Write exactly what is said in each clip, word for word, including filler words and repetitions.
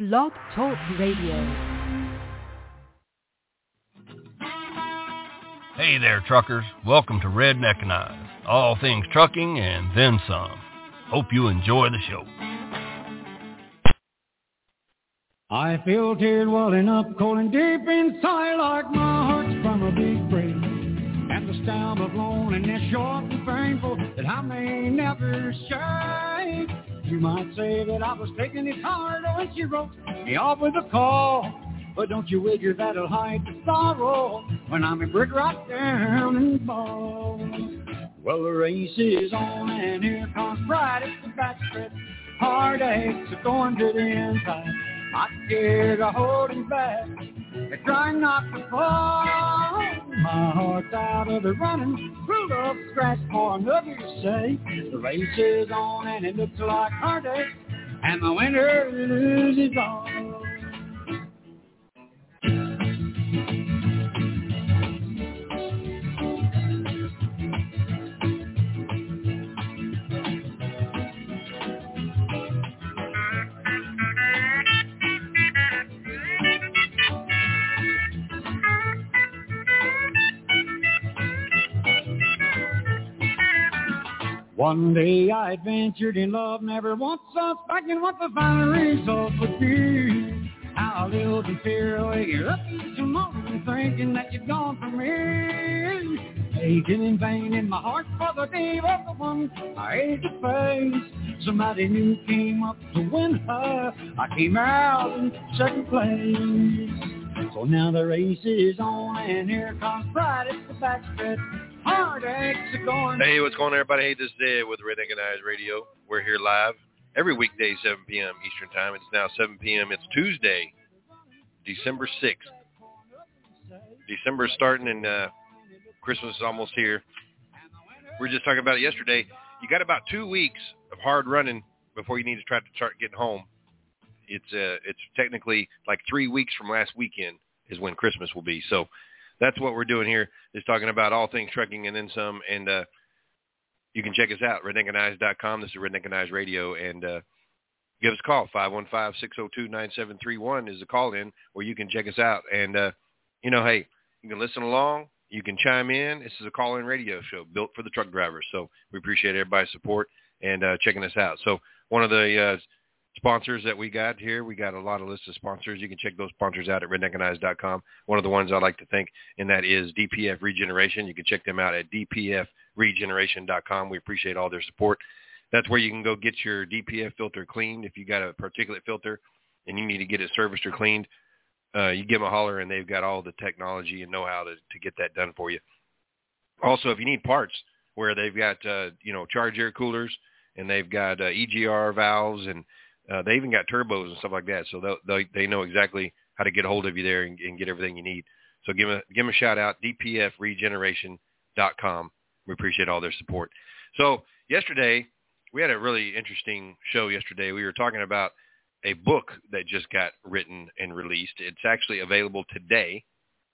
Blog Talk Radio. Hey there, truckers. Welcome to Redneckinize, all things trucking and then some. Hope you enjoy the show. I feel tears welling up, cold and deep inside, like my heart's from a big break. And the stab of loneliness short and painful that I may never shake. You might say that I was taking it hard when she wrote me off with a call. But don't you figure that'll hide the sorrow when I'm a brick right down and ball. Well, the race is on and here comes pride. It's the backstretch. Heartaches are going to the inside. My tears are holding back. They're trying not to fall. My heart's out of the running. Full of scratch for another to say. The race is on and it looks like heartache. And the winner loses all. One day I adventured in love, never once suspecting what the final result would be. I lived in fear, waking up each morning thinking that you'd gone from me. Aching in vain in my heart for the day was the one I hate to face. Somebody new came up to win her. I came out in second place. So now the race is on and here comes pride. It's the backstretch. Heartaches are going. Hey, what's going on, everybody? Hey, this is Ed with Redneckinize Radio. We're here live every weekday, seven p.m. Eastern Time. It's now seven p.m. It's Tuesday, December sixth. December's starting and uh, Christmas is almost here. We were just talking about it yesterday. You got about two weeks of hard running before you need to try to start getting home. It's uh, it's technically like three weeks from last weekend is when Christmas will be. So that's what we're doing here, is talking about all things trucking and then some. And uh, you can check us out, redneckinize dot com. This is Redneckinize Radio. And uh, give us a call. five one five, six oh two, nine seven three one is the call-in where you can check us out. And, uh, you know, hey, you can listen along. You can chime in. This is a call-in radio show built for the truck drivers. So we appreciate everybody's support and uh, checking us out. So one of the uh, sponsors that we got here, we got a lot of lists of sponsors. You can check those sponsors out at redneckinize dot com. One of the ones I'd like to thank, and that is D P F Regeneration. You can check them out at d p f regeneration dot com. We appreciate all their support. That's where you can go get your D P F filter cleaned. If you got a particulate filter and you need to get it serviced or cleaned, uh, you give them a holler, and they've got all the technology and know-how to, to get that done for you. Also, if you need parts where they've got, uh, you know, charge air coolers, and they've got uh, E G R valves, and Uh, they even got turbos and stuff like that, so they they know exactly how to get a hold of you there and, and get everything you need. So give them a, give them a shout out, d p f regeneration dot com. We appreciate all their support. So yesterday, we had a really interesting show yesterday. We were talking about a book that just got written and released. It's actually available today.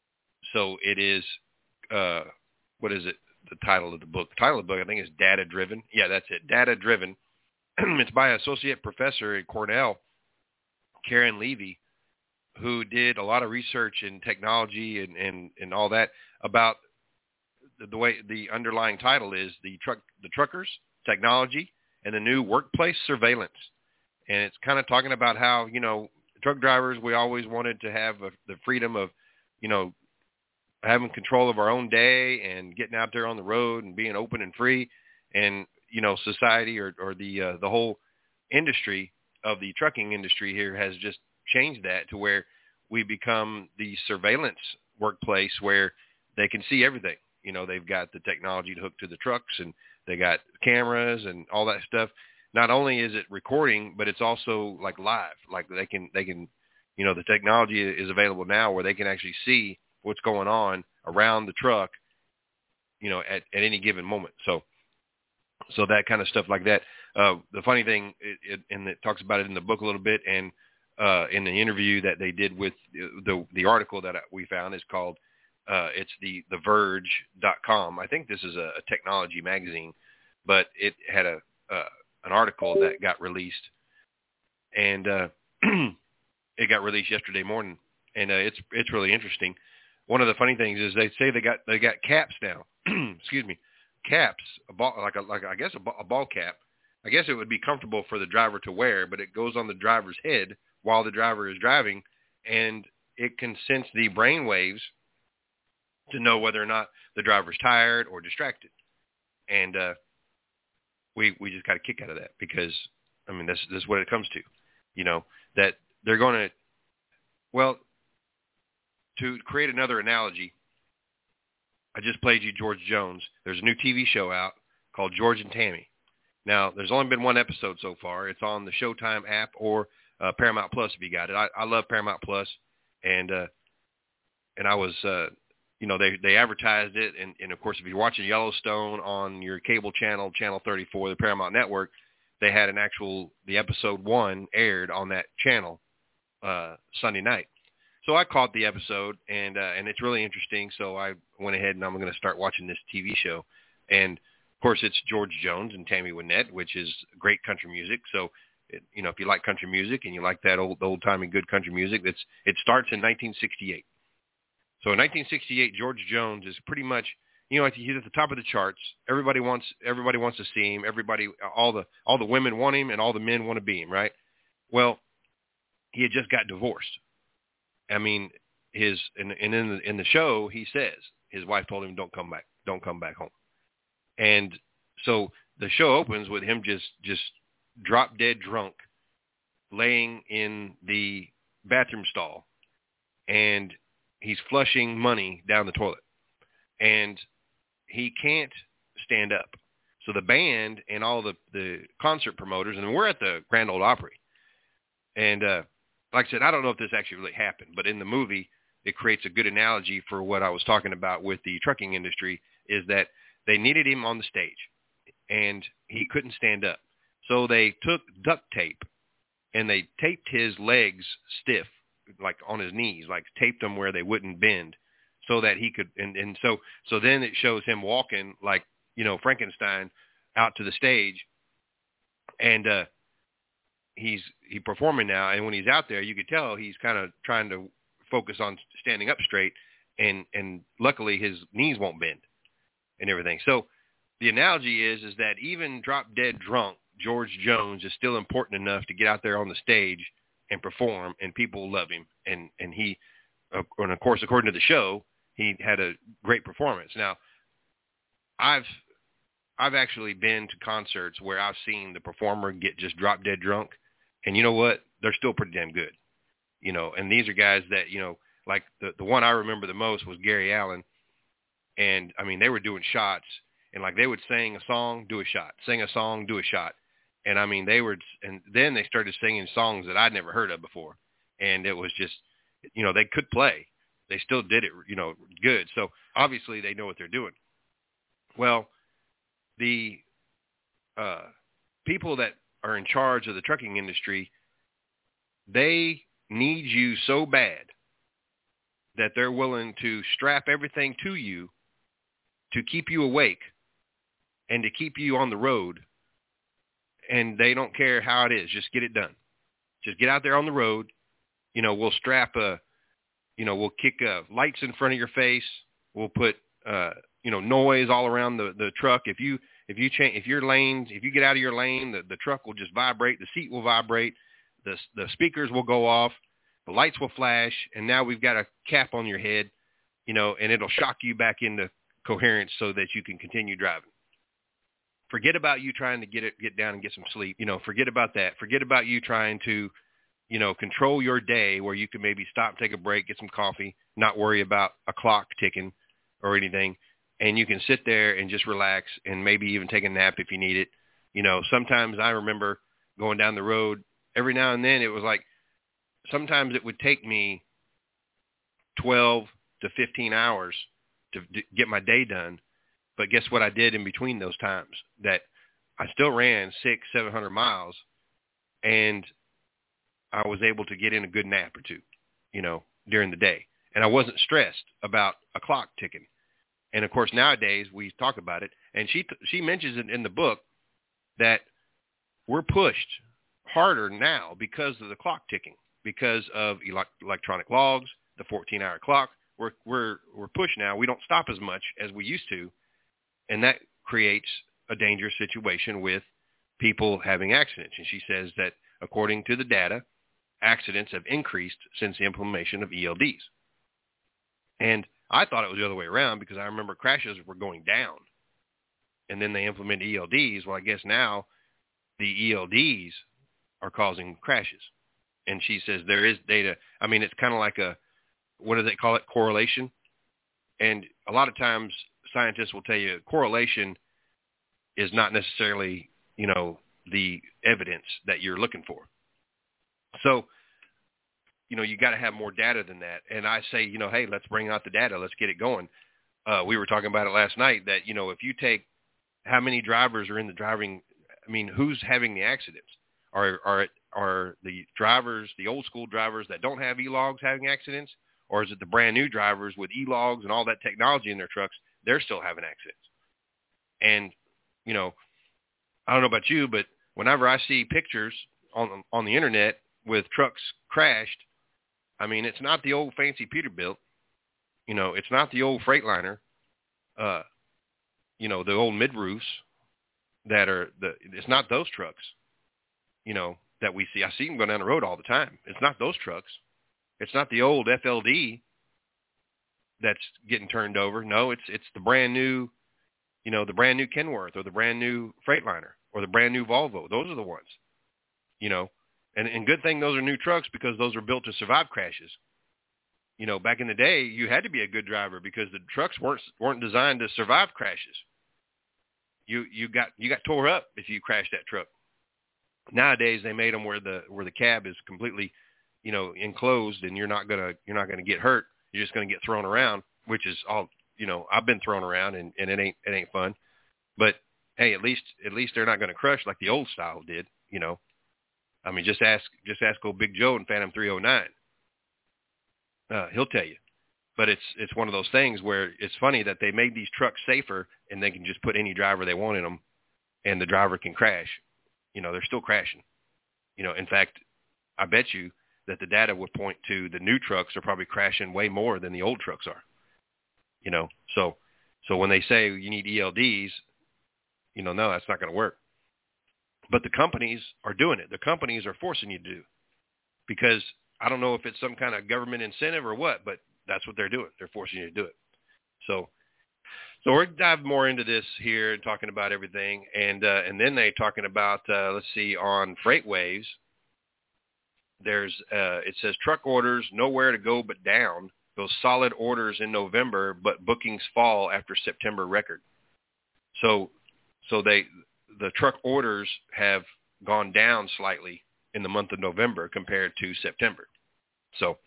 So it is, uh, what is it, the title of the book? The title of the book, I think, is Data Driven. Yeah, that's it, Data Driven. It's by Associate Professor at Cornell, Karen Levy, who did a lot of research in technology and, and, and all that about the, the way the underlying title is the truck, the truckers, technology, and the new workplace surveillance. And it's kind of talking about how, you know, truck drivers, we always wanted to have a, the freedom of, you know, having control of our own day and getting out there on the road and being open and free. And you know, society or, or the uh, the whole industry of the trucking industry here has just changed that to where we become the surveillance workplace where they can see everything. You know, they've got the technology to hook to the trucks, and they got cameras and all that stuff. Not only is it recording, but it's also like live. Like they can, they can, you know, the technology is available now where they can actually see what's going on around the truck, you know, at, at any given moment. So, So that kind of stuff like that. Uh, the funny thing, it, it, and it talks about it in the book a little bit, and uh, in the interview that they did with the the article that we found is called, uh, it's the the verge dot com. I think this is a, a technology magazine, but it had a uh, an article that got released, and uh, it got released yesterday morning, and uh, it's it's really interesting. One of the funny things is they say they got they got caps now. Excuse me, caps, a ball like a like a, I guess a ball, a ball cap. I guess it would be comfortable for the driver to wear, but it goes on the driver's head while the driver is driving, and it can sense the brain waves to know whether or not the driver's tired or distracted. And uh, we we just got a kick out of that because, I mean, this, this is what it comes to, you know, that they're going to, well, to create another analogy, I just played you George Jones. There's a new T V show out called George and Tammy. Now, there's only been one episode so far. It's on the Showtime app or uh, Paramount Plus if you got it. I, I love Paramount Plus, and uh, and I was, uh, you know, they they advertised it, and, and of course, if you're watching Yellowstone on your cable channel, Channel thirty-four, the Paramount Network, they had an actual, the episode one aired on that channel uh, Sunday night. So I caught the episode, and uh, and it's really interesting. So I went ahead and I'm going to start watching this T V show, and of course it's George Jones and Tammy Wynette, which is great country music. So it, you know, if you like country music and you like that old old timey good country music, that's it starts in nineteen sixty-eight. So in nineteen sixty-eight, George Jones is pretty much, you know, he's at the top of the charts. Everybody wants everybody wants to see him. Everybody, all the all the women want him, and all the men want to be him, right? Well, he had just got divorced. I mean, his and, and in the in the show, he says his wife told him, "Don't come back, don't come back home." And so the show opens with him just just drop dead drunk, laying in the bathroom stall, and he's flushing money down the toilet, and he can't stand up. So the band and all the the concert promoters, and we're at the Grand Ole Opry, and uh, like I said, I don't know if this actually really happened, but in the movie, it creates a good analogy for what I was talking about with the trucking industry, is that they needed him on the stage, and he couldn't stand up. So they took duct tape, and they taped his legs stiff, like on his knees, like taped them where they wouldn't bend, so that he could, and, and so so then it shows him walking like, you know, Frankenstein out to the stage, and uh, he's he performing now, and when he's out there, you could tell he's kind of trying to focus on standing up straight, and and luckily his knees won't bend and everything. So the analogy is is that even drop dead drunk, George Jones is still important enough to get out there on the stage and perform, and people love him. And and he, uh, and of course, according to the show, he had a great performance. Now, I've I've actually been to concerts where I've seen the performer get just drop dead drunk, and you know what? They're still pretty damn good. You know, and these are guys that, you know, like the the one I remember the most was Gary Allen, and I mean they were doing shots, and like they would sing a song, do a shot, sing a song, do a shot. And I mean, they were, and then they started singing songs that I'd never heard of before. And it was just, you know, they could play. They still did it, you know, good. So obviously they know what they're doing. Well, the uh, people that are in charge of the trucking industry, they need you so bad that they're willing to strap everything to you to keep you awake and to keep you on the road. And they don't care how it is. Just get it done. Just get out there on the road. You know, we'll strap a, you know, we'll kick uh, lights in front of your face. We'll put, uh, you know, noise all around the, the truck. If you, if you change, if your lanes, if you get out of your lane, the, the truck will just vibrate. The seat will vibrate. The, the speakers will go off. The lights will flash. And now we've got a cap on your head, you know, and it'll shock you back into coherence so that you can continue driving. Forget about you trying to get it, get down and get some sleep. You know, forget about that. Forget about you trying to, you know, control your day where you can maybe stop, take a break, get some coffee, not worry about a clock ticking or anything. And you can sit there and just relax and maybe even take a nap if you need it. You know, sometimes I remember going down the road every now and then. It was like, sometimes it would take me twelve to fifteen hours to d- get my day done. But guess what I did in between those times? That I still ran six, seven hundred miles, and I was able to get in a good nap or two, you know, during the day. And I wasn't stressed about a clock ticking. And of course, nowadays we talk about it, and she she mentions it in the book that we're pushed harder now because of the clock ticking. because of elect- electronic logs, the fourteen-hour clock. We're we're we're pushed now. We don't stop as much as we used to, and that creates a dangerous situation with people having accidents. And she says that according to the data, accidents have increased since the implementation of E L Ds. And I thought it was the other way around because I remember crashes were going down. And then they implemented E L Ds. Well, I guess now the E L Ds are causing crashes. And she says there is data. I mean, it's kind of like a, what do they call it, correlation? And a lot of times scientists will tell you correlation is not necessarily, you know, the evidence that you're looking for. So, you know, you got to have more data than that. And I say, you know, hey, let's bring out the data. Let's get it going. Uh, we were talking about it last night that, you know, if you take how many drivers are in the driving, I mean, who's having the accidents? Are, are, are the drivers, the old school drivers that don't have E-logs having accidents? Or is it the brand new drivers with E-logs and all that technology in their trucks? They're still having accidents. And, you know, I don't know about you, but whenever I see pictures on on the internet with trucks crashed, I mean, it's not the old fancy Peterbilt. You know, it's not the old Freightliner, uh, you know, the old mid-roofs that are, the. it's not those trucks, you know, that we see. I see them go down the road all the time. It's not those trucks. It's not the old F L D that's getting turned over. No, it's it's the brand new, you know, the brand new Kenworth or the brand new Freightliner or the brand new Volvo. Those are the ones, you know. And, and good thing those are new trucks because those are built to survive crashes. You know, back in the day, you had to be a good driver because the trucks weren't weren't designed to survive crashes. You you got you got tore up if you crashed that truck. Nowadays, they made them where the where the cab is completely, you know, enclosed, and you're not gonna you're not gonna get hurt. You're just gonna get thrown around, which is all, you know. I've been thrown around, and, and it ain't it ain't fun. But hey, at least at least they're not gonna crush like the old style did, you know. I mean, just ask just ask old Big Joe in Phantom three oh nine. Uh, he'll tell you. But it's it's one of those things where it's funny that they made these trucks safer, and they can just put any driver they want in them, and the driver can crash. You know, they're still crashing. You know, in fact, I bet you that the data would point to the new trucks are probably crashing way more than the old trucks are. You know, so so when they say you need E L Ds, you know, no, that's not going to work. But the companies are doing it. The companies are forcing you to do, because I don't know if it's some kind of government incentive or what, but that's what they're doing. They're forcing you to do it. So, so we're dive more into this here and talking about everything, and uh, and then they talking about uh, let's see, on FreightWaves. There's uh, it says truck orders nowhere to go but down. Those solid orders in November, but bookings fall after September record. So, so they the truck orders have gone down slightly in the month of November compared to September. So,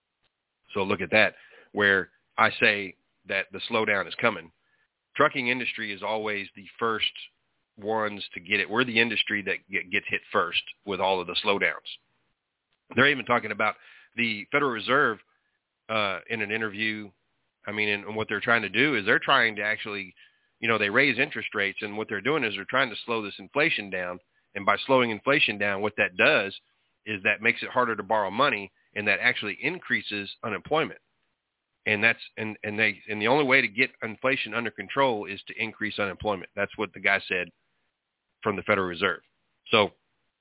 so look at that, where I say that the slowdown is coming. Trucking industry is always the first ones to get it. We're the industry that get, gets hit first with all of the slowdowns. They're even talking about the Federal Reserve uh, in an interview. I mean, and, and what they're trying to do is they're trying to actually, you know, they raise interest rates, and what they're doing is they're trying to slow this inflation down. And by slowing inflation down, what that does is that makes it harder to borrow money, and that actually increases unemployment. And that's and, and they and the only way to get inflation under control is to increase unemployment. That's what the guy said from the Federal Reserve. So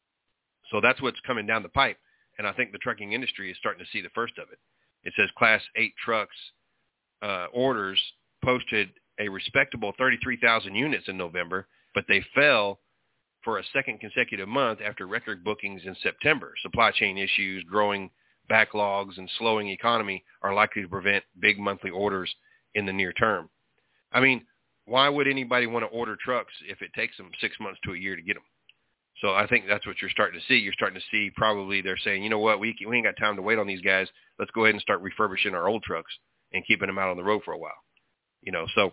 so that's what's coming down the pipe. And I think the trucking industry is starting to see the first of it. It says Class eight trucks uh, orders posted a respectable thirty-three thousand units in November, but they fell for a second consecutive month after record bookings in September. Supply chain issues, growing backlogs, and slowing economy are likely to prevent big monthly orders in the near term. I mean, why would anybody want to order trucks if it takes them six months to a year to get them? So I think that's what you're starting to see. You're starting to see probably they're saying, you know what, we, we ain't got time to wait on these guys. Let's go ahead and start refurbishing our old trucks and keeping them out on the road for a while. You know, so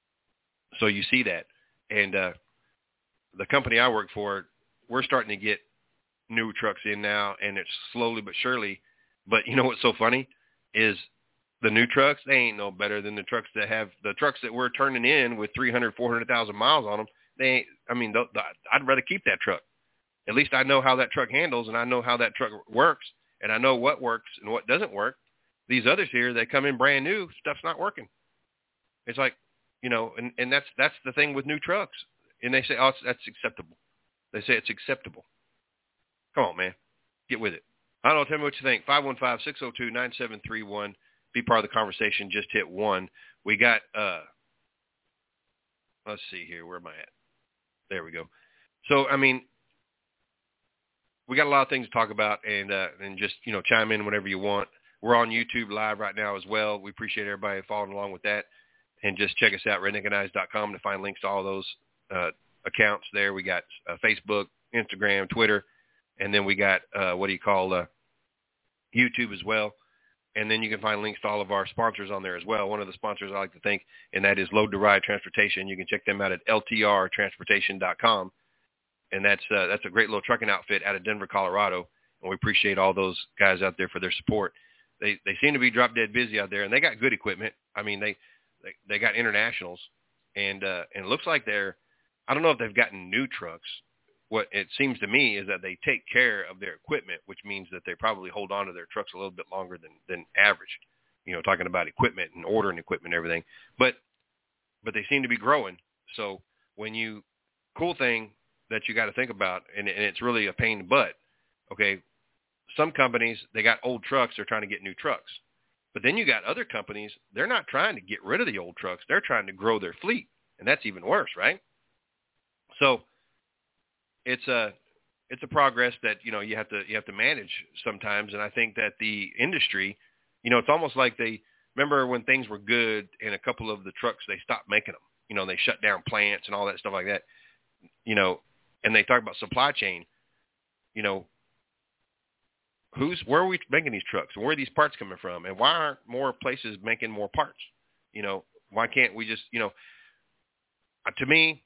so you see that. And uh, the company I work for, we're starting to get new trucks in now, and it's slowly but surely. But you know what's so funny is the new trucks, they ain't no better than the trucks that have the trucks that we're turning in with three hundred, four hundred thousand miles on them. They ain't, I mean, the, the, I'd rather keep that truck. At least I know how that truck handles, and I know how that truck works, and I know what works and what doesn't work. These others here, they come in brand new, stuff's not working. It's like, you know, and, and that's that's the thing with new trucks. And they say, oh, it's, that's acceptable. They say it's acceptable. Come on, man. Get with it. I don't know. Tell me what you think. five one five, six oh two, nine seven three one. Be part of the conversation. Just hit one. We got, uh, let's see here. Where am I at? There we go. So, I mean, we got a lot of things to talk about, and uh, and just, you know, chime in whenever you want. We're on YouTube Live right now as well. We appreciate everybody following along with that. And just check us out, redneck and eyes dot com, to find links to all those uh, accounts there. We got uh, Facebook, Instagram, Twitter, and then we got, uh, what do you call, uh, YouTube as well. And then you can find links to all of our sponsors on there as well. One of the sponsors I like to thank, and that is Load to Ride Transportation. You can check them out at L T R transportation dot com. And that's uh, that's a great little trucking outfit out of Denver, Colorado. And we appreciate all those guys out there for their support. They they seem to be drop dead busy out there, and they got good equipment. I mean, they they, they got internationals, and uh, and it looks like they're, I don't know if they've gotten new trucks. What it seems to me is that they take care of their equipment, which means that they probably hold on to their trucks a little bit longer than, than average, you know, talking about equipment and ordering equipment and everything. But but they seem to be growing. So when you, cool thing that you got to think about, and, and it's really a pain in the butt, okay, some companies, they got old trucks, they're trying to get new trucks. But then you got other companies, they're not trying to get rid of the old trucks. They're trying to grow their fleet, and that's even worse, right? So it's a it's a progress that, you know, you have to you have to manage sometimes. And I think that the industry, you know, it's almost like they remember when things were good and a couple of the trucks, they stopped making them. You know, they shut down plants and all that stuff like that. You know, and they talk about supply chain. You know, who's where are we making these trucks? Where are these parts coming from? And why aren't more places making more parts? You know, why can't we just, you know, to me,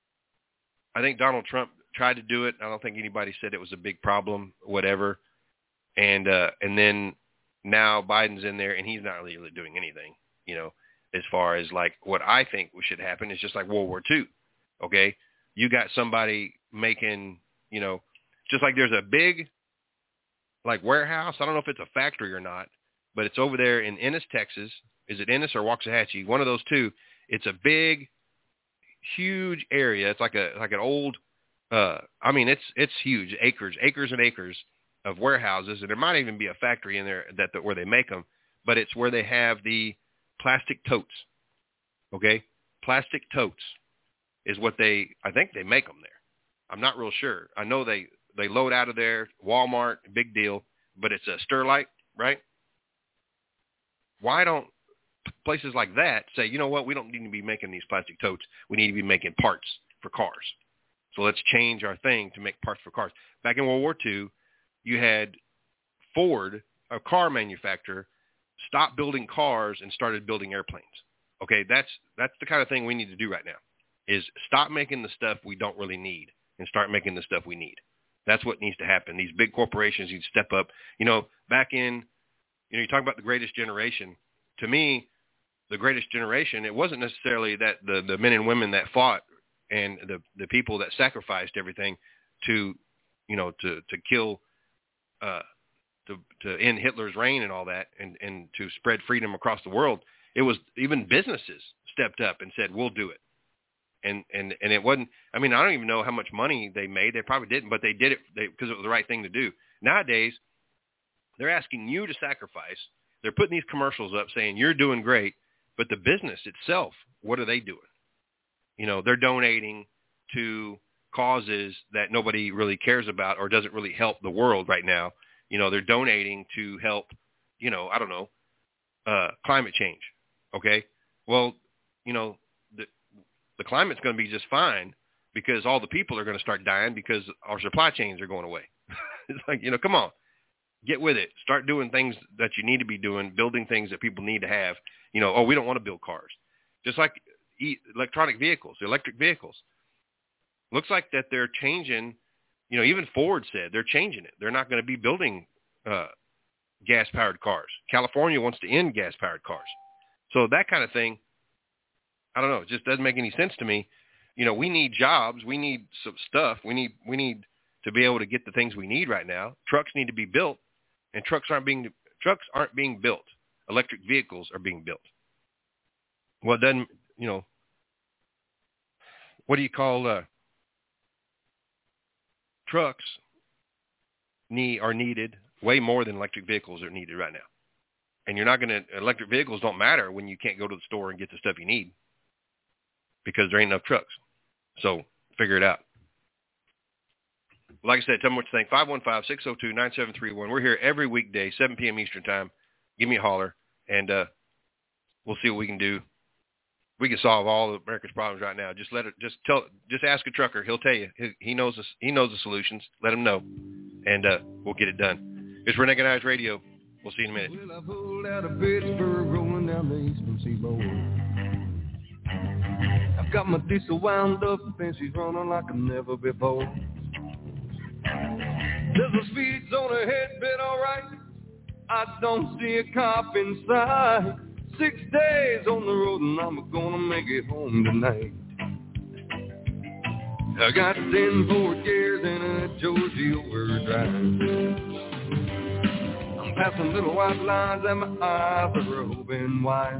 I think Donald Trump tried to do it. I don't think anybody said it was a big problem, whatever. And uh, and then now Biden's in there, and he's not really, really doing anything, you know, as far as like what I think should happen is just like World War Two, okay? You got somebody making, you know, just like there's a big, like, warehouse. I don't know if it's a factory or not, but it's over there in Ennis, Texas. Is it Ennis or Waxahachie? One of those two. It's a big, huge area. It's like a like an old, uh, I mean, it's it's huge, acres, acres and acres of warehouses, and there might even be a factory in there that, that where they make them, but it's where they have the plastic totes, okay? Plastic totes is what they, I think they make them there. I'm not real sure. I know they, they load out of there, Walmart, big deal, but it's a Sterlite, right? Why don't places like that say, you know what, we don't need to be making these plastic totes. We need to be making parts for cars. So let's change our thing to make parts for cars. Back in World War Two, you had Ford, a car manufacturer, stop building cars and started building airplanes. Okay, that's that's the kind of thing we need to do right now, is stop making the stuff we don't really need and start making the stuff we need. That's what needs to happen. These big corporations need to step up. You know, back in, you know, you talk about the greatest generation. To me, the greatest generation, it wasn't necessarily that the, the men and women that fought and the, the people that sacrificed everything to, you know, to, to kill, uh, to, to end Hitler's reign and all that, and, and to spread freedom across the world. It was even businesses stepped up and said, we'll do it. And, and, and it wasn't, I mean, I don't even know how much money they made. They probably didn't, but they did it because it was the right thing to do. Nowadays, they're asking you to sacrifice. They're putting these commercials up saying you're doing great, but the business itself, what are they doing? You know, they're donating to causes that nobody really cares about or doesn't really help the world right now. You know, they're donating to help, you know, I don't know, uh, climate change. Okay. Well, you know, the, the climate's going to be just fine because all the people are going to start dying because our supply chains are going away. It's like, you know, come on, get with it. Start doing things that you need to be doing, building things that people need to have. You know, oh, we don't want to build cars. Just like e- electronic vehicles, electric vehicles. Looks like that they're changing, you know, even Ford said they're changing it. They're not going to be building uh, gas-powered cars. California wants to end gas-powered cars. So that kind of thing, I don't know, it just doesn't make any sense to me. You know, we need jobs. We need some stuff. We need we need to be able to get the things we need right now. Trucks need to be built. and trucks aren't being trucks aren't being built. Electric vehicles are being built. Well, then, you know, what do you call uh, trucks need are needed way more than electric vehicles are needed right now. And you're not going to, electric vehicles don't matter when you can't go to the store and get the stuff you need because there ain't enough trucks. So figure it out. Like I said, tell me what you think. five one five, six oh two, nine seven three one. We're here every weekday, seven p.m. Eastern time. Give me a holler, and uh, we'll see what we can do. We can solve all of America's problems right now. Just let it. Just tell. Just ask a trucker. He'll tell you. He, he knows. The, he knows the solutions. Let him know, and uh, we'll get it done. It's Renegade Radio. We'll see you in a minute. Well, I pulled out of Pittsburgh, rolling down the eastern seaboard. I've got my diesel wound up, and she's running like never before. There's a speed zone ahead, bit all right. I don't see a cop inside. Six days on the road, and I'm gonna make it home tonight. I got ten Ford gears and a Georgia overdrive. I'm passing little white lines, and my eyes are open wide.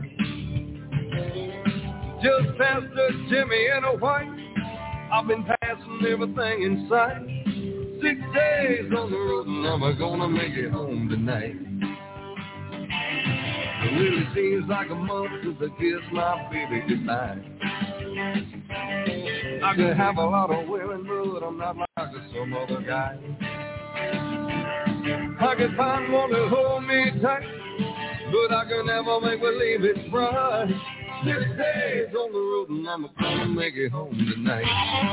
Just past a Jimmy and a white. I've been passing everything in sight. Six days on the road, and I'm gonna make it home tonight. It really seems like a month since I kissed my baby goodbye. I could have a lot of women, but I'm not like some other guy. I could find one to hold me tight, but I can never make believe it's right. Six days on the road, and I'm gonna make it home tonight.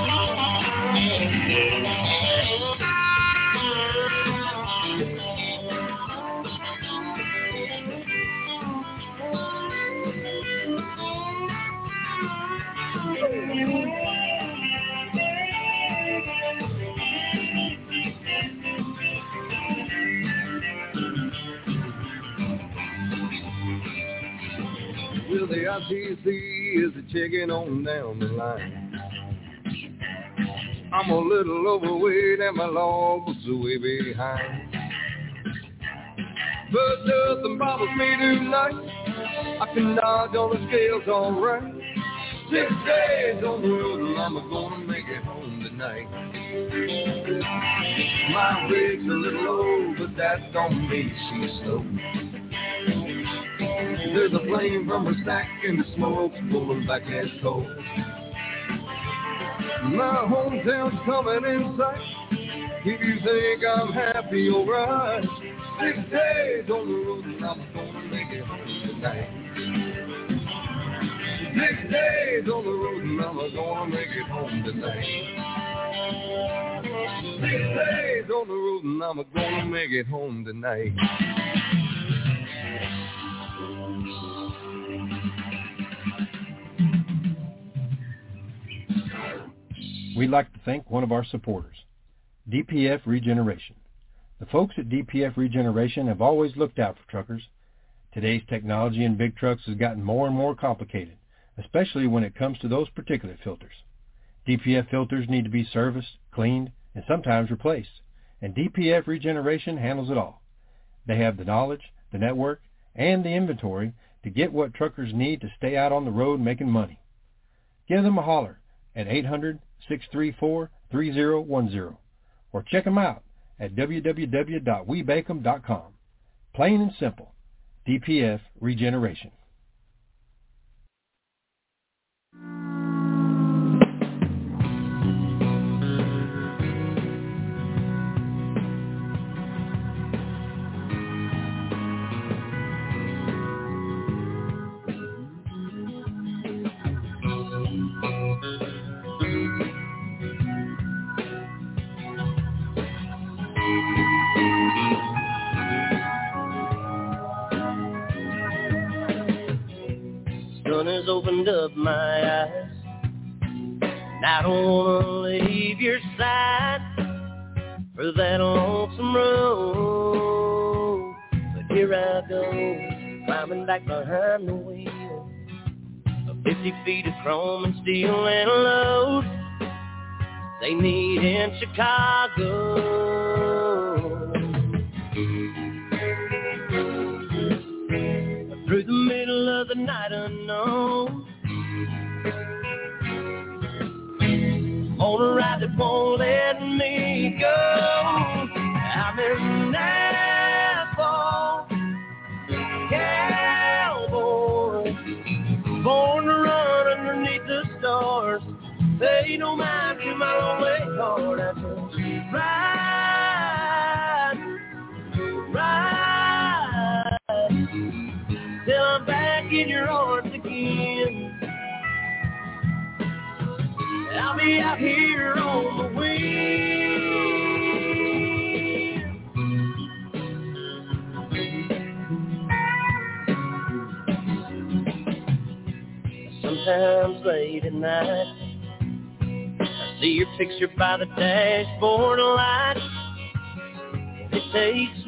Well, the I T C is a checking on down the line. I'm a little overweight and my log was way behind. But nothing bothers me tonight. I can dodge on the scales all right. Six days on the road, and I'm gonna make it home tonight. My rig's a little low, but that don't mean she's slow. There's a flame from her stack and the smoke's pulling back as cold. My hometown's coming in sight. If you think I'm happy, alright. Six days on the road, and I'm gonna make it home tonight. Six days on the road, and I'm gonna make it home tonight. Six days on the road, and I'm gonna make it home tonight. We'd like to thank one of our supporters, D P F Regeneration. The folks at D P F Regeneration have always looked out for truckers. Today's technology in big trucks has gotten more and more complicated, especially when it comes to those particulate filters. D P F filters need to be serviced, cleaned, and sometimes replaced, and D P F Regeneration handles it all. They have the knowledge, the network, and the inventory to get what truckers need to stay out on the road making money. Give them a holler at eight hundred, six three four, three zero one zero or check them out at w w w dot we bake em dot com. Plain and simple, D P F Regeneration. Has opened up my eyes, and I don't want to leave your side for that lonesome road. But here I go, climbing back behind the wheel of fifty feet of chrome and steel and a load they need in Chicago. pay no mind to my lonely heart. I just ride, ride, till I'm back in your arms again. I'll be out here on the wind. Sometimes late at night, I see your picture by the dashboard light. It takes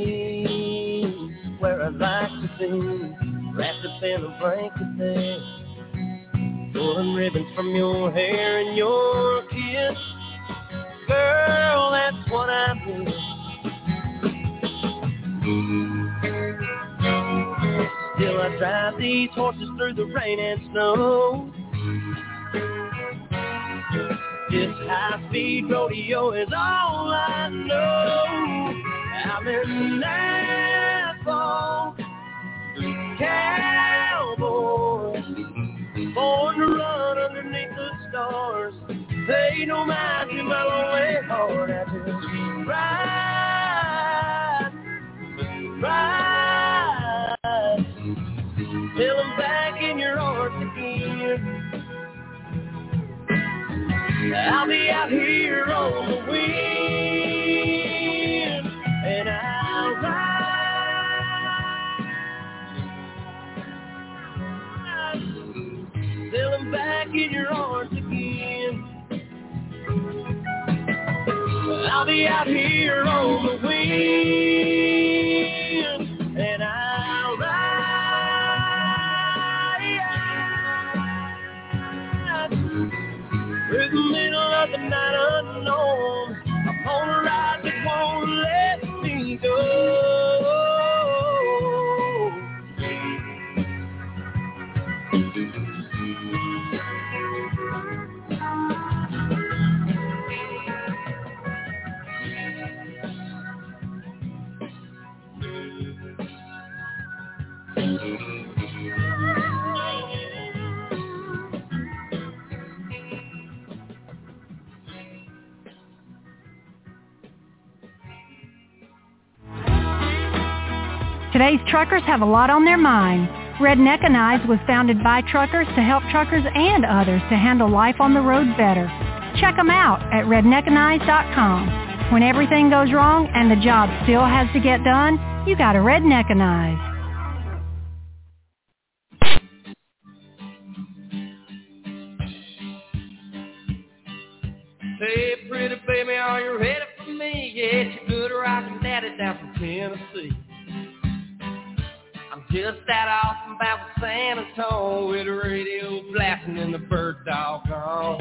me where I'd like to be, wrapped up in a blanket there, pulling ribbons from your hair and your kiss. Girl, that's what I miss. Still I drive these horses through the rain and snow. This high-speed rodeo is all I know. I'm in Nashville, cowboy, born to run underneath the stars. Pay no mind to my lonely heart. I just ride, ride, till I'm back in your arms again. I'll be out here on the wind, and I'll ride till I'm back in your arms again. I'll be out here on the wind, and I'll ride through the middle of the night unknown. I'm on a ride that won't let me go. Today's truckers have a lot on their mind. Redneckanize was founded by truckers to help truckers and others to handle life on the road better. Check them out at redneckanize dot com. When everything goes wrong and the job still has to get done, you got to Redneckanize. Hey, pretty baby, are you ready for me? Yes, you good rockin' daddy down from Tennessee. I'm just that off and back with San Antonio, with the radio blasting and the bird dog on.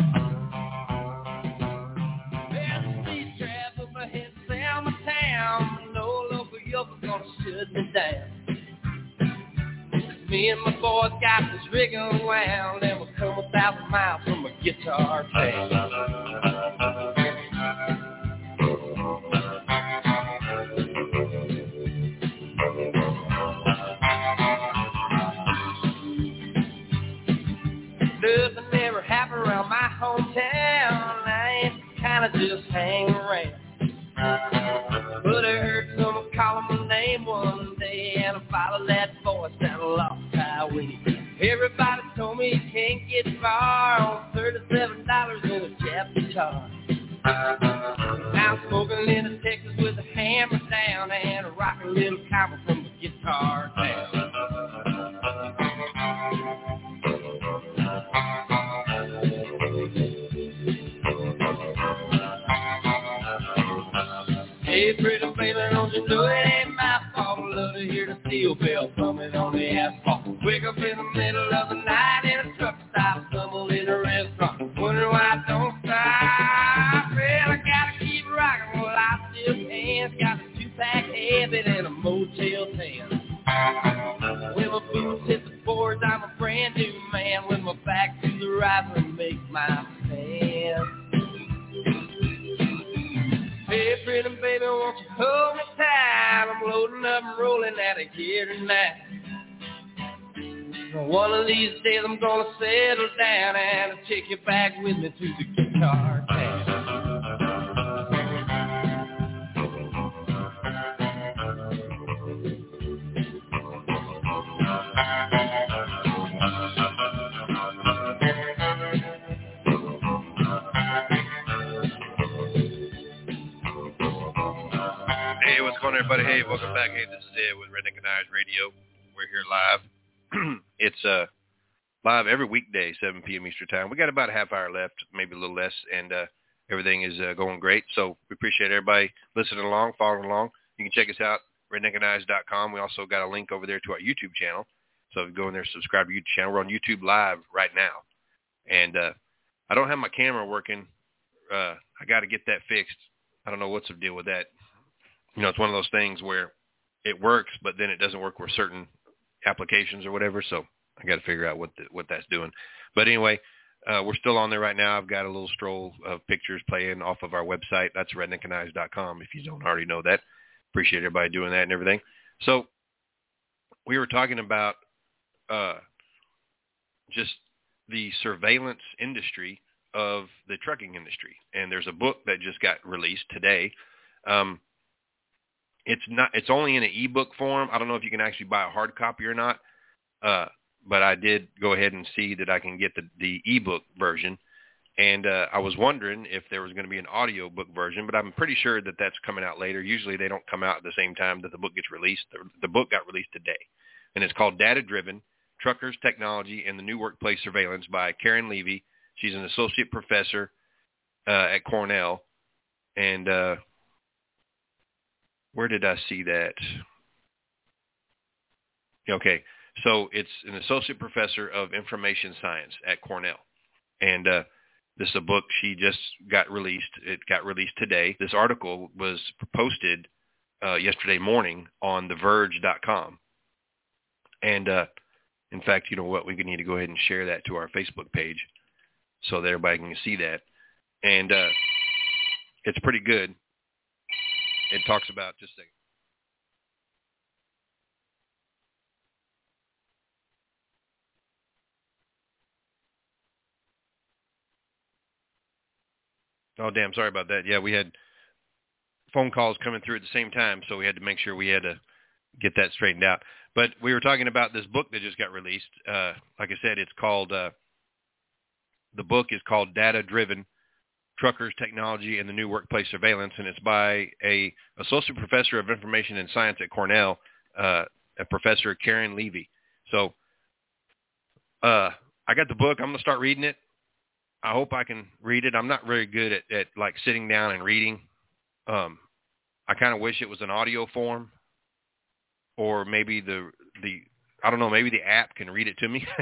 Well, these travel my head down my town, no local yokel gonna shut me down. Me and my boys got this rig unwound, and we'll come a thousand miles from a guitar town. Nothing ever happened around my hometown. I ain't kinda just hang around. But I heard someone calling my name one day, and I followed that voice down a lost highway. Everybody told me you can't get far on thirty-seven dollars in a Jap guitar. Now I'm smoking in a Texas with a hammer down and a rockin' little cowboy from the guitar town. Hey, pretty baby, don't you know it ain't my fault? Love to hear the steel bell thumping on the asphalt. Wake up in the middle of the night in a truck stop, stumble in a restaurant, wonder why I don't stop. Well, I gotta keep rocking while I still can. Got a two-pack habit and a Motel ten. When my boots hit the boards, I'm a brand new man. With my back to the riser and make my stand. Hey, pretty baby, won't you hold me tight? I'm loading up and rolling out of here tonight. One of these days I'm gonna settle down and take you back with me to the guitar town. Hey, what's going on, everybody? Hey, welcome back. Hey, this is Ed with Redneck and Eyes Radio. We're here live. It's uh, live every weekday, seven p.m. Eastern Time. We got about a half hour left, maybe a little less, and uh, everything is uh, going great. So we appreciate everybody listening along, following along. You can check us out, redneck and eyes dot com. We also got a link over there to our YouTube channel. So if you go in there, subscribe to our YouTube channel. We're on YouTube Live right now. And uh, I don't have my camera working. Uh, I got to get that fixed. I don't know what's the deal with that. You know, it's one of those things where it works, but then it doesn't work with certain applications or whatever. So I got to figure out what the, what that's doing. But anyway, uh, we're still on there right now. I've got a little stroll of pictures playing off of our website. That's redneck and eyes dot com if you don't already know that. Appreciate everybody doing that and everything. So we were talking about uh, just the surveillance industry of the trucking industry. And there's a book that just got released today. Um, It's not. It's only in an ebook form. I don't know if you can actually buy a hard copy or not, uh, but I did go ahead and see that I can get the, the ebook version. And uh, I was wondering if there was going to be an audio book version, but I'm pretty sure that that's coming out later. Usually they don't come out at the same time that the book gets released. The, the book got released today, and it's called Data Driven, Truckers, Technology, and the New Workplace Surveillance by Karen Levy. She's an associate professor uh, at Cornell, and uh, where did I see that? Okay, so it's an associate professor of information science at Cornell. And uh, this is a book she just got released. It got released today. This article was posted uh, yesterday morning on the verge dot com. And uh, in fact, you know what? We need to go ahead and share that to our Facebook page so that everybody can see that. And uh, it's pretty good. It talks about, just a second. Oh, damn, sorry about that. Yeah, we had phone calls coming through at the same time, so we had to make sure we had to get that straightened out. But we were talking about this book that just got released. Uh, like I said, it's called, uh, the book is called Data Driven, Truckers, Technology, and the New Workplace Surveillance, and it's by a associate professor of information and science at Cornell, uh, a professor Karen Levy. So uh, I got the book. I'm going to start reading it. I hope I can read it. I'm not very good at, at like sitting down and reading. Um, I kind of wish it was an audio form, or maybe the the I don't know. Maybe the app can read it to me.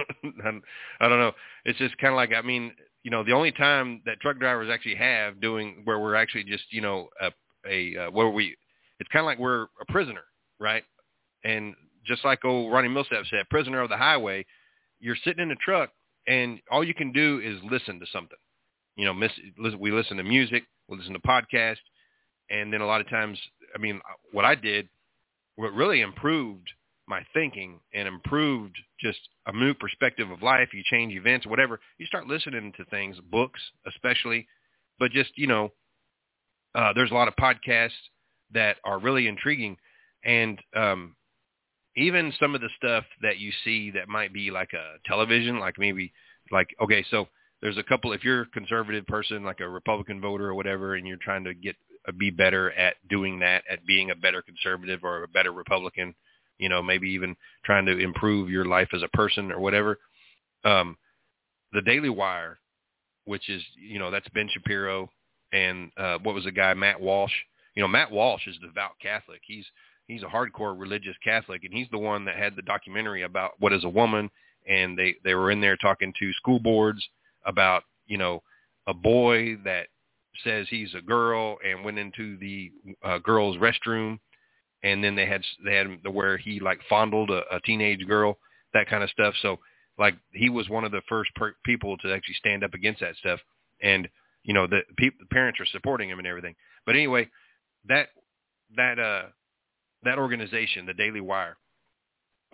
I don't know. It's just kind of like, I mean, you know, the only time that truck drivers actually have doing where we're actually just, you know, a, a uh, where we, it's kind of like we're a prisoner, right? And just like old Ronnie Millsap said, prisoner of the highway, you're sitting in the truck and all you can do is listen to something. You know, miss, listen, we listen to music, we listen to podcasts, and then a lot of times, I mean, what I did, what really improved my thinking and improved just a new perspective of life. You change events, whatever. You start listening to things, books especially, but just, you know, uh, there's a lot of podcasts that are really intriguing. And um, even some of the stuff that you see that might be like a television, like maybe like, okay, so there's a couple, if you're a conservative person, like a Republican voter or whatever, and you're trying to get uh, be better at doing that, at being a better conservative or a better Republican, you know, maybe even trying to improve your life as a person or whatever. Um, the Daily Wire, which is, you know, that's Ben Shapiro and uh, what was the guy, Matt Walsh. You know, Matt Walsh is a devout Catholic. He's he's a hardcore religious Catholic, and he's the one that had the documentary about What is a Woman, and they, they were in there talking to school boards about, you know, a boy that says he's a girl and went into the uh, girl's restroom. And then they had they had where he like fondled a, a teenage girl, that kind of stuff. So like he was one of the first per- people to actually stand up against that stuff. And you know the, pe- the parents are supporting him and everything. But anyway, that that uh that organization, the Daily Wire,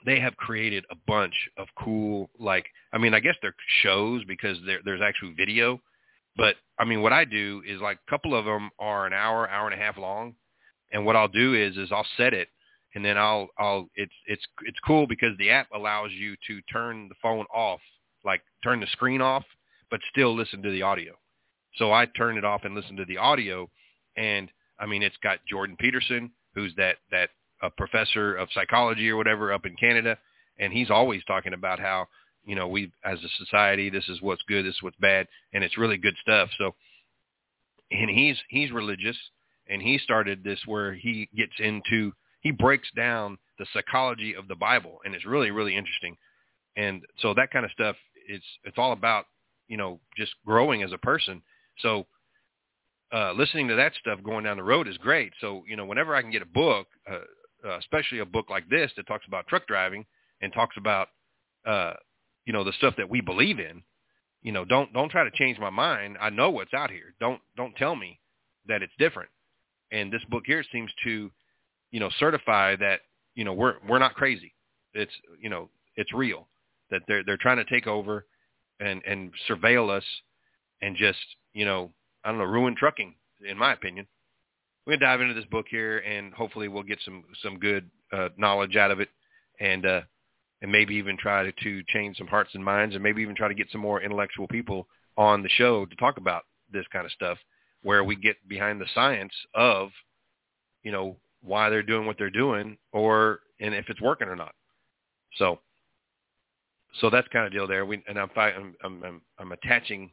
they have created a bunch of cool, like, I mean, I guess they're shows because there's actual video. But, I mean, what I do is, like, a couple of them are an hour, hour and a half long. And what I'll do is is I'll set it, and then I'll I'll it's it's it's cool because the app allows you to turn the phone off, like turn the screen off, but still listen to the audio. So I turn it off and listen to the audio, and I mean it's got Jordan Peterson, who's that that a professor of psychology or whatever up in Canada, and he's always talking about how, you know, we as a society, this is what's good, this is what's bad, and it's really good stuff. So, and he's he's religious, and he started this where he gets into he breaks down the psychology of the Bible, and it's really really interesting. And so that kind of stuff, it's it's all about, you know, just growing as a person. So uh, listening to that stuff going down the road is great. So, you know, whenever I can get a book, uh, uh, especially a book like this that talks about truck driving and talks about, uh, you know, the stuff that we believe in, you know, don't don't try to change my mind. I know what's out here. Don't don't tell me that it's different. And this book here seems to, you know, certify that, you know, we're we're not crazy. It's, you know, it's real. That they're they're trying to take over and, and surveil us and just, you know, I don't know, ruin trucking, in my opinion. We're gonna dive into this book here, and hopefully we'll get some some good uh, knowledge out of it, and uh, and maybe even try to, to change some hearts and minds, and maybe even try to get some more intellectual people on the show to talk about this kind of stuff, where we get behind the science of, you know, why they're doing what they're doing, or and if it's working or not. So, so that's kind of deal there. We and I'm I'm I'm I'm, I'm attaching.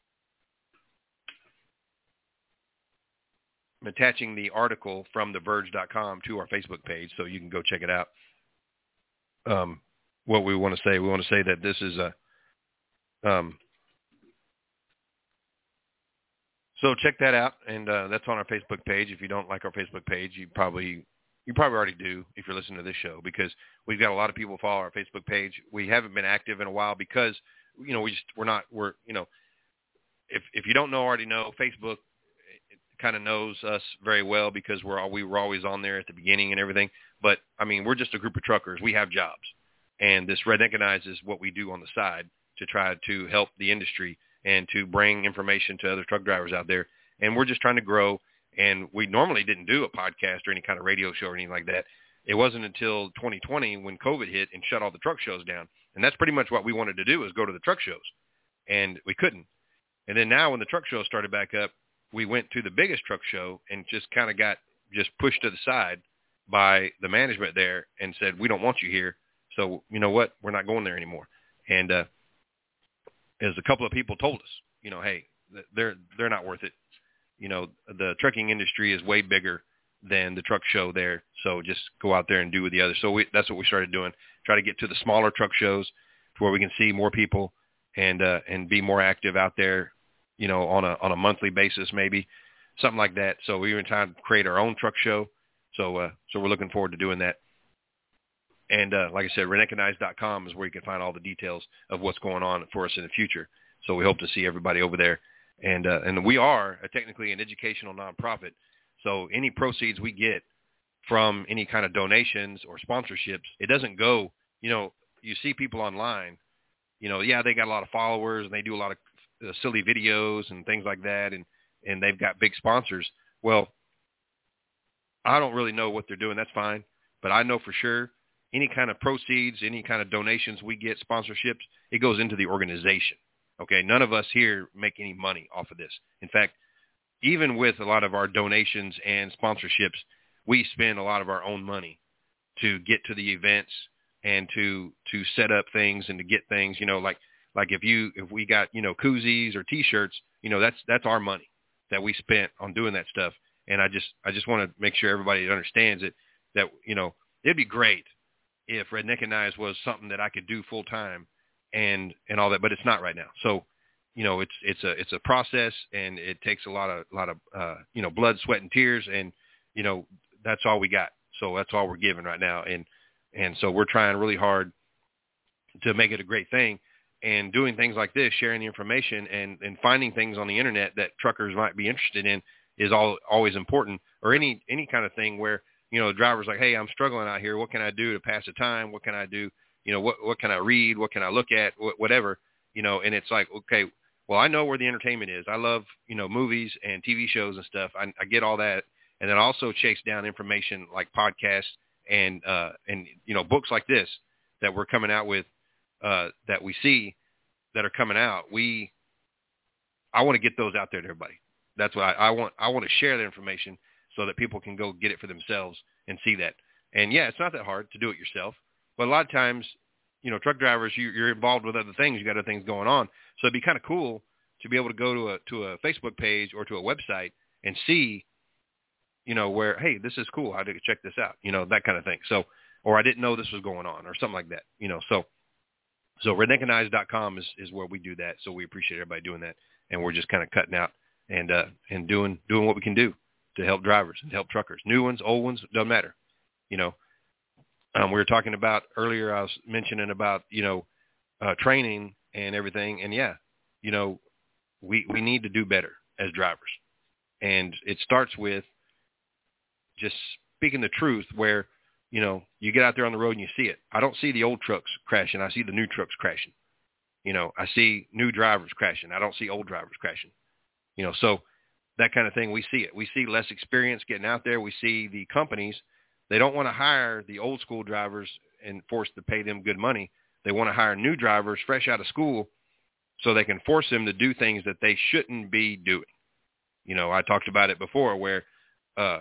I'm attaching the article from the verge dot com to our Facebook page, so you can go check it out. Um, what we want to say, we want to say that this is a, um, so check that out, and uh, that's on our Facebook page. If you don't like our Facebook page, you probably you probably already do if you're listening to this show, because we've got a lot of people follow our Facebook page. We haven't been active in a while because, you know, we just we're not we're you know, if if you don't know already know, Facebook kind of knows us very well because we're all, we were always on there at the beginning and everything. But I mean, we're just a group of truckers. We have jobs, and this Redneckinize is what we do on the side to try to help the industry and to bring information to other truck drivers out there. And we're just trying to grow. And we normally didn't do a podcast or any kind of radio show or anything like that. It wasn't until twenty twenty when COVID hit and shut all the truck shows down. And that's pretty much what we wanted to do, is go to the truck shows, and we couldn't. And then now when the truck shows started back up, we went to the biggest truck show and just kind of got just pushed to the side by the management there and said, we don't want you here. So you know what? We're not going there anymore. And uh, as a couple of people told us, you know, hey, they're they're not worth it. You know, the trucking industry is way bigger than the truck show there. So just go out there and do with the others. So we, that's what we started doing. Try to get to the smaller truck shows to where we can see more people and uh, and be more active out there, you know, on a on a monthly basis, maybe something like that. So we were trying to create our own truck show. So uh, so we're looking forward to doing that. And uh, like I said, Redneckinize dot com is where you can find all the details of what's going on for us in the future. So we hope to see everybody over there. And uh, and we are a, technically an educational nonprofit. So any proceeds we get from any kind of donations or sponsorships, it doesn't go, you know, you see people online, you know, yeah, they got a lot of followers and they do a lot of uh, silly videos and things like that. And, and they've got big sponsors. Well, I don't really know what they're doing. That's fine. But I know for sure any kind of proceeds, any kind of donations we get, sponsorships, it goes into the organization. Okay, none of us here make any money off of this. In fact, even with a lot of our donations and sponsorships, we spend a lot of our own money to get to the events and to to set up things and to get things. You know, like like if you if we got, you know, koozies or T-shirts, you know, that's that's our money that we spent on doing that stuff. And I just I just want to make sure everybody understands it, that, you know, it'd be great if Redneckinize was something that I could do full time and and all that, but it's not right now. So, you know, it's it's a it's a process, and it takes a lot of lot of uh, you know, blood, sweat, and tears, and you know, that's all we got. So that's all we're given right now, and and so we're trying really hard to make it a great thing, and doing things like this, sharing the information, and and finding things on the internet that truckers might be interested in is all always important, or any any kind of thing where, you know, the driver's like, hey, I'm struggling out here. What can I do to pass the time? What can I do? You know, what what can I read? What can I look at? Wh- whatever, you know, and it's like, okay, well, I know where the entertainment is. I love, you know, movies and T V shows and stuff. I, I get all that. And then I also chase down information like podcasts and, uh, and, you know, books like this that we're coming out with, uh, that we see that are coming out. We, I want to get those out there to everybody. That's what I, I want. I want to share that information so that people can go get it for themselves and see that. And yeah, it's not that hard to do it yourself, but a lot of times, you know, truck drivers, you, you're involved with other things. You got other things going on. So it'd be kind of cool to be able to go to a, to a Facebook page or to a website and see, you know, where, hey, this is cool. I did check this out, you know, that kind of thing. So, or I didn't know this was going on or something like that, you know, so, so redneckandeyes dot com is, is where we do that. So we appreciate everybody doing that. And we're just kind of cutting out and, uh, and doing, doing what we can do to help drivers and help truckers, new ones, old ones, doesn't matter. You know, um, we were talking about earlier, I was mentioning about, you know, uh, training and everything. And yeah, you know, we, we need to do better as drivers. And it starts with just speaking the truth where, you know, you get out there on the road and you see it. I don't see the old trucks crashing. I see the new trucks crashing. You know, I see new drivers crashing. I don't see old drivers crashing. You know, so that kind of thing, we see it. We see less experience getting out there. We see the companies, they don't want to hire the old school drivers and force to pay them good money. They want to hire new drivers fresh out of school so they can force them to do things that they shouldn't be doing. You know, I talked about it before where uh,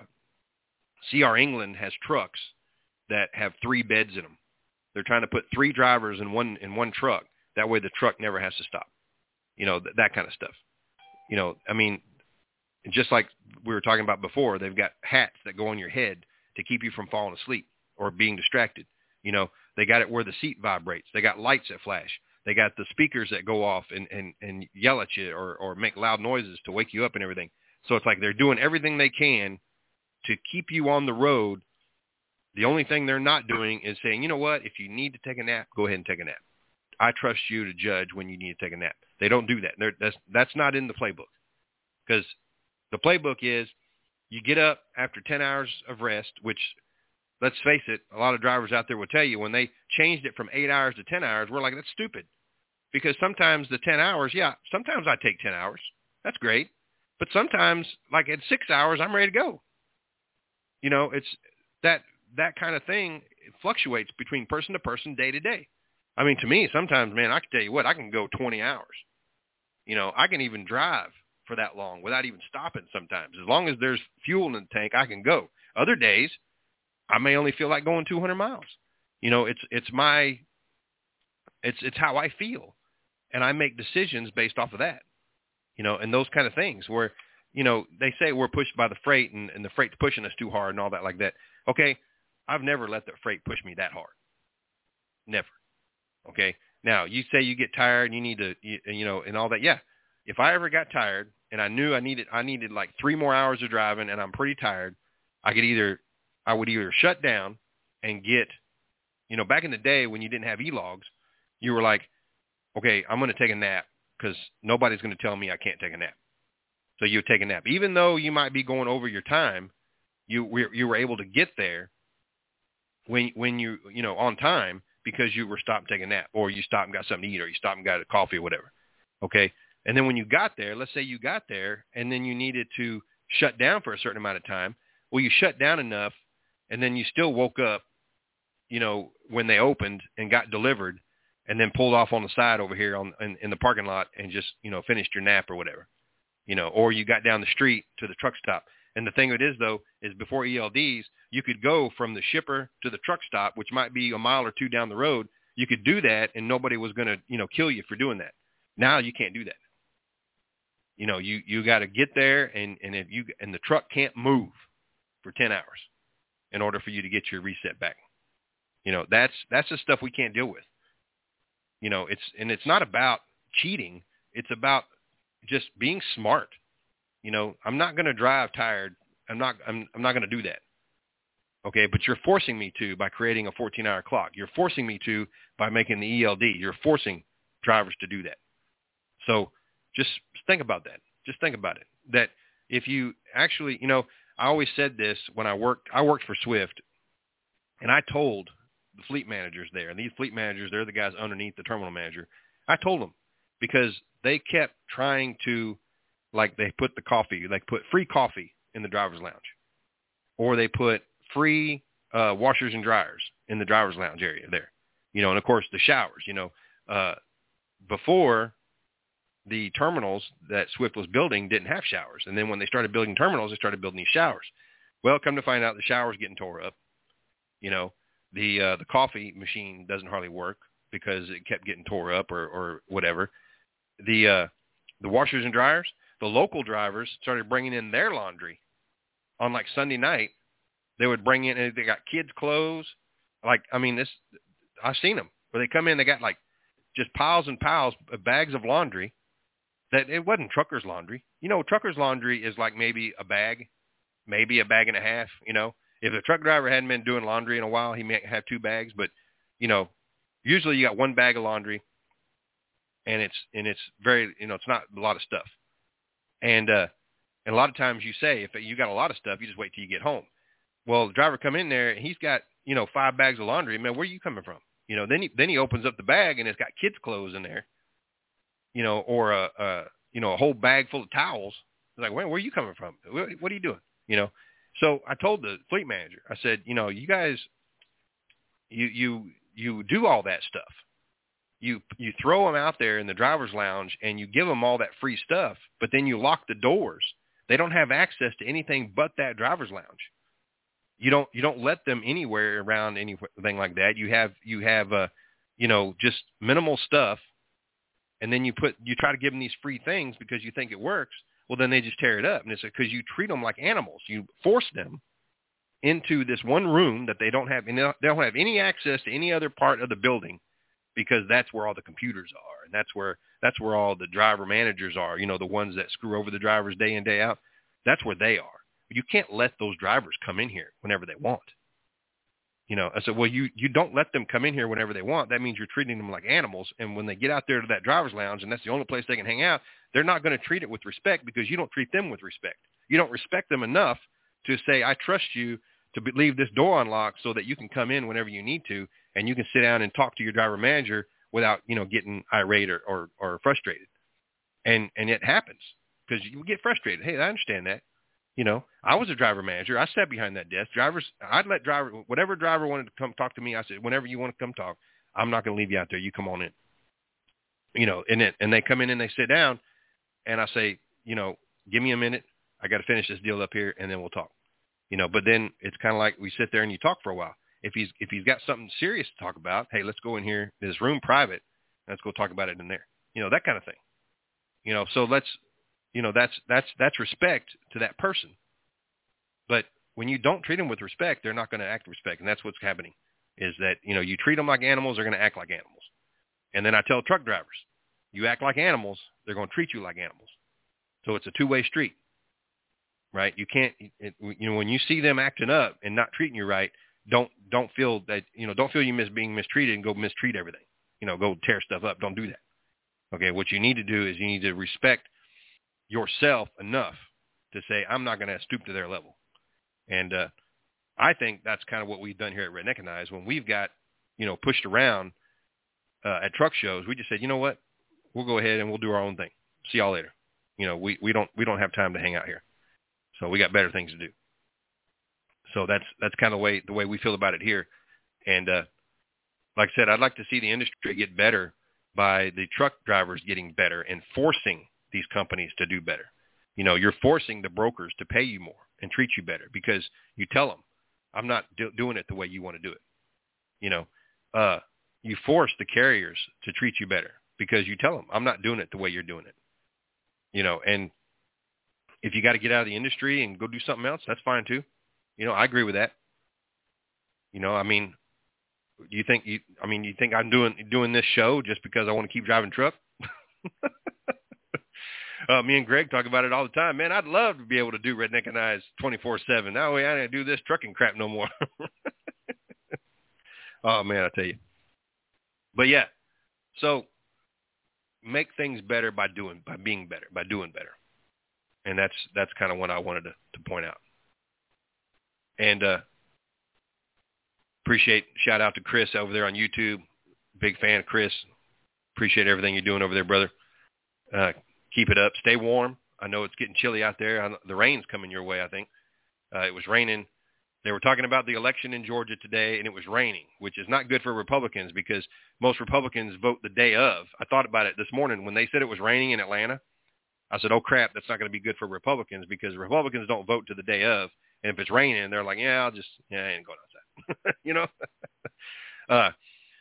C R England has trucks that have three beds in them. They're trying to put three drivers in one in one truck. That way the truck never has to stop. You know, th- that kind of stuff. You know, I mean, just like we were talking about before, they've got hats that go on your head to keep you from falling asleep or being distracted. You know, they got it where the seat vibrates. They got lights that flash. They got the speakers that go off and, and, and yell at you or, or make loud noises to wake you up and everything. So it's like they're doing everything they can to keep you on the road. The only thing they're not doing is saying, you know what, if you need to take a nap, go ahead and take a nap. I trust you to judge when you need to take a nap. They don't do that. They're, that's, that's not in the playbook, because the playbook is you get up after ten hours of rest, which, let's face it, a lot of drivers out there will tell you when they changed it from eight hours to ten hours, we're like, that's stupid. Because sometimes the ten hours, yeah, sometimes I take ten hours. That's great. But sometimes, like at six hours, I'm ready to go. You know, it's that that kind of thing. It fluctuates between person to person, day to day. I mean, to me, sometimes, man, I can tell you what, I can go twenty hours. You know, I can even drive for that long without even stopping sometimes. As long as there's fuel in the tank, I can go. Other days, I may only feel like going two hundred miles. You know, it's it's my, it's it's how I feel. And I make decisions based off of that. You know, and those kind of things where, you know, they say we're pushed by the freight and, and the freight's pushing us too hard and all that like that. Okay, I've never let the freight push me that hard. Never. Okay. Now, you say you get tired and you need to, you, you know, and all that. Yeah. If I ever got tired and I knew I needed, I needed like three more hours of driving and I'm pretty tired, I could either, I would either shut down and get, you know, back in the day when you didn't have e-logs, you were like, okay, I'm going to take a nap because nobody's going to tell me I can't take a nap. So you would take a nap. Even though you might be going over your time, you were, you were able to get there when, when you, you know, on time, because you were stopped and taking a nap, or you stopped and got something to eat, or you stopped and got a coffee or whatever. Okay. And then when you got there, let's say you got there and then you needed to shut down for a certain amount of time. Well, you shut down enough and then you still woke up, you know, when they opened and got delivered, and then pulled off on the side over here on in, in the parking lot and just, you know, finished your nap or whatever, you know, or you got down the street to the truck stop. And the thing of it is, though, is before E L Ds, you could go from the shipper to the truck stop, which might be a mile or two down the road. You could do that, and nobody was going to, you know, kill you for doing that. Now you can't do that. You know, you, you got to get there, and, and if you and the truck can't move for ten hours in order for you to get your reset back. You know, that's that's the stuff we can't deal with. You know, it's and it's not about cheating. It's about just being smart. You know, I'm not going to drive tired. I'm not, I'm, I'm not going to do that. Okay. But you're forcing me to by creating a fourteen hour clock. You're forcing me to by making the E L D. You're forcing drivers to do that. So just think about that. Just think about it. That if you actually, you know, I always said this when I worked, I worked for Swift, and I told the fleet managers there, and these fleet managers, they're the guys underneath the terminal manager. I told them because they kept trying to, like they put the coffee, like put free coffee in the driver's lounge, or they put free uh, washers and dryers in the driver's lounge area there, you know, and of course the showers, you know, uh, before the terminals that Swift was building didn't have showers. And then when they started building terminals, they started building these showers. Well, come to find out the shower's getting tore up. You know, the uh, the coffee machine doesn't hardly work because it kept getting tore up or, or whatever. The uh, the washers and dryers, the local drivers started bringing in their laundry on like Sunday night. They would bring in, and they got kids' clothes. Like, I mean, this, I've seen them where they come in, they got like just piles and piles of bags of laundry. That it wasn't trucker's laundry. You know, trucker's laundry is like maybe a bag, maybe a bag and a half, you know. If the truck driver hadn't been doing laundry in a while, he may have two bags. But, you know, usually you got one bag of laundry, and it's and it's very, you know, it's not a lot of stuff. And, uh, and a lot of times you say, if you got a lot of stuff, you just wait till you get home. Well, the driver come in there, and he's got, you know, five bags of laundry. Man, where are you coming from? You know, then he, then he opens up the bag, and it's got kids' clothes in there. You know, or a, a, you know, a whole bag full of towels. It's like, where, where are you coming from? What, what are you doing? You know? So I told the fleet manager, I said, you know, you guys, you, you, you do all that stuff. You, you throw them out there in the driver's lounge and you give them all that free stuff, but then you lock the doors. They don't have access to anything but that driver's lounge. You don't, you don't let them anywhere around anything like that. You have, you have, uh, you know, just minimal stuff. And then you put, you try to give them these free things because you think it works. Well, then they just tear it up. And it's because you treat them like animals. You force them into this one room that they don't have, and they don't have any access to any other part of the building because that's where all the computers are. And that's where, that's where all the driver managers are, you know, the ones that screw over the drivers day in, day out. That's where they are. You can't let those drivers come in here whenever they want. You know, I said, well, you, you don't let them come in here whenever they want. That means you're treating them like animals. And when they get out there to that driver's lounge, and that's the only place they can hang out, they're not going to treat it with respect because you don't treat them with respect. You don't respect them enough to say, I trust you to be, leave this door unlocked so that you can come in whenever you need to, and you can sit down and talk to your driver manager without, you know, getting irate or, or, or frustrated. And, and it happens because you get frustrated. Hey, I understand that. You know, I was a driver manager. I sat behind that desk. Drivers, I'd let driver, whatever driver wanted to come talk to me, I said, whenever you want to come talk, I'm not going to leave you out there. You come on in. You know, and then, and they come in and they sit down, and I say, you know, give me a minute. I got to finish this deal up here, and then we'll talk. You know, but then it's kind of like we sit there and you talk for a while. If he's if he's got something serious to talk about, hey, let's go in here, this room private, let's go talk about it in there. You know, that kind of thing. You know, so let's. You know, that's that's that's respect to that person. But when you don't treat them with respect, they're not going to act with respect. And that's what's happening is that, you know, you treat them like animals, they're going to act like animals. And then I tell truck drivers, you act like animals, they're going to treat you like animals. So it's a two-way street, right? You can't, it, you know, when you see them acting up and not treating you right, don't don't feel that, you know, don't feel you miss being mistreated and go mistreat everything. You know, go tear stuff up. Don't do that. Okay, what you need to do is you need to respect yourself enough to say, I'm not going to stoop to their level. And uh, I think that's kind of what we've done here at Redneckinize. When we've got, you know, pushed around uh, at truck shows, we just said, you know what, we'll go ahead and we'll do our own thing. See y'all later. You know, we, we don't we don't have time to hang out here. So we got better things to do. So that's that's kind of the way the way we feel about it here. And uh, like I said, I'd like to see the industry get better by the truck drivers getting better and forcing these companies to do better. You know, you're forcing the brokers to pay you more and treat you better because you tell them, I'm not do- doing it the way you want to do it. You know, uh, you force the carriers to treat you better because you tell them, I'm not doing it the way you're doing it. You know, and if you got to get out of the industry and go do something else, that's fine too. You know, I agree with that. You know, I mean, do you think you, I mean, you think I'm doing, doing this show just because I want to keep driving truck? Uh, me and Greg talk about it all the time. Man, I'd love to be able to do Redneckinize twenty-four seven. That way I don't do this trucking crap no more. Oh, man, I tell you. But, yeah, so make things better by doing, by being better, by doing better. And that's that's kind of what I wanted to, to point out. And uh, appreciate, shout out to Chris over there on YouTube. Big fan of Chris. Appreciate everything you're doing over there, brother. Uh, keep it up. Stay warm. I know it's getting chilly out there. I, the rain's coming your way, I think. Uh, it was raining. They were talking about the election in Georgia today, and it was raining, which is not good for Republicans because most Republicans vote the day of. I thought about it this morning when they said it was raining in Atlanta. I said, oh, crap, that's not going to be good for Republicans because Republicans don't vote to the day of. And if it's raining, they're like, yeah, I'll just, yeah, I ain't going outside. you know? uh,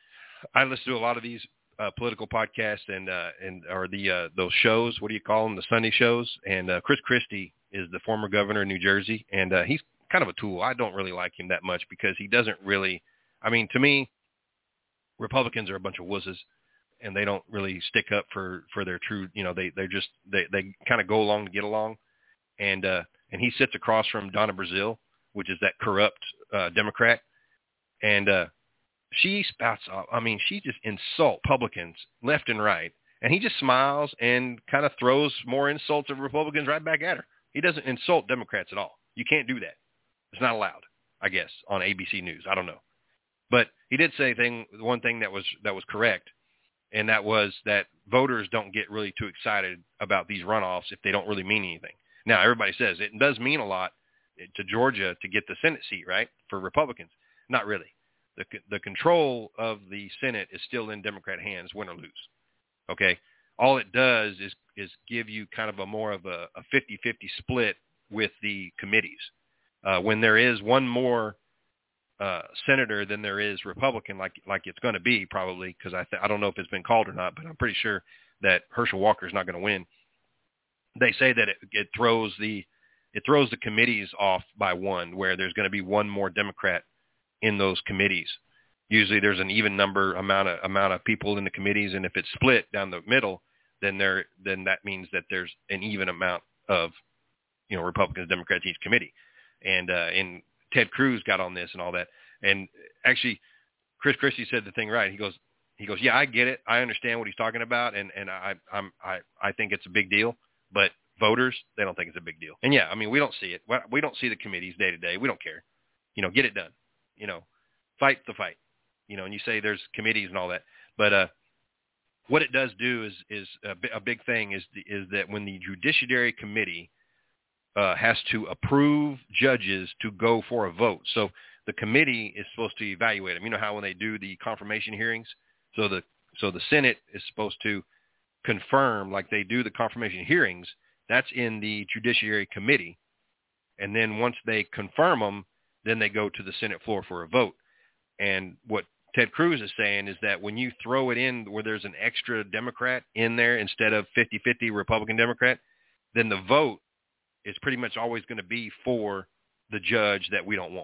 I listen to a lot of these uh, political podcasts and, uh, and or the uh, those shows. What do you call them? The Sunday shows. And uh, Chris Christie is the former governor of New Jersey, and uh, he's kind of a tool. I don't really like him that much because he doesn't really, I mean, to me, Republicans are a bunch of wusses. And they don't really stick up for, for their true, you know, they, they're just, they, they kind of go along to get along. And, uh, and he sits across from Donna Brazile, which is that corrupt, uh, Democrat. And, uh, she spouts off, I mean, she just insults Republicans left and right. And he just smiles and kind of throws more insults of Republicans right back at her. He doesn't insult Democrats at all. You can't do that. It's not allowed, I guess, on A B C News. I don't know. But he did say thing, one thing that was, that was correct. And that was that voters don't get really too excited about these runoffs if they don't really mean anything. Now, everybody says it does mean a lot to Georgia to get the Senate seat, right, for Republicans. Not really. The the control of the Senate is still in Democrat hands, win or lose. Okay? All it does is is give you kind of a more of a, a fifty-fifty split with the committees. Uh, when there is one more Uh, senator than there is Republican, like like it's going to be probably, because I th- I don't know if it's been called or not, but I'm pretty sure that Herschel Walker is not going to win. They say that it, it throws the it throws the committees off by one, where there's going to be one more Democrat in those committees. Usually there's an even number amount of amount of people in the committees, and if it's split down the middle, then there then that means that there's an even amount of you know Republicans, Democrats each committee, and uh, in Ted Cruz got on this and all that. And actually, Chris Christie said the thing right. He goes, he goes, yeah, I get it. I understand what he's talking about. And, and I, I'm, I, I think it's a big deal, but voters, they don't think it's a big deal. And yeah, I mean, we don't see it. We don't see the committees day to day. We don't care, you know, get it done, you know, fight the fight, you know, and you say there's committees and all that, but, uh, what it does do is, is a, a big thing is, the, is that when the Judiciary Committee Uh, has to approve judges to go for a vote. So the committee is supposed to evaluate them. You know how when they do the confirmation hearings, so the so the Senate is supposed to confirm, like they do the confirmation hearings. That's in the Judiciary Committee, and then once they confirm them, then they go to the Senate floor for a vote. And what Ted Cruz is saying is that when you throw it in where there's an extra Democrat in there instead of fifty-fifty Republican Democrat, then the vote is pretty much always going to be for the judge that we don't want.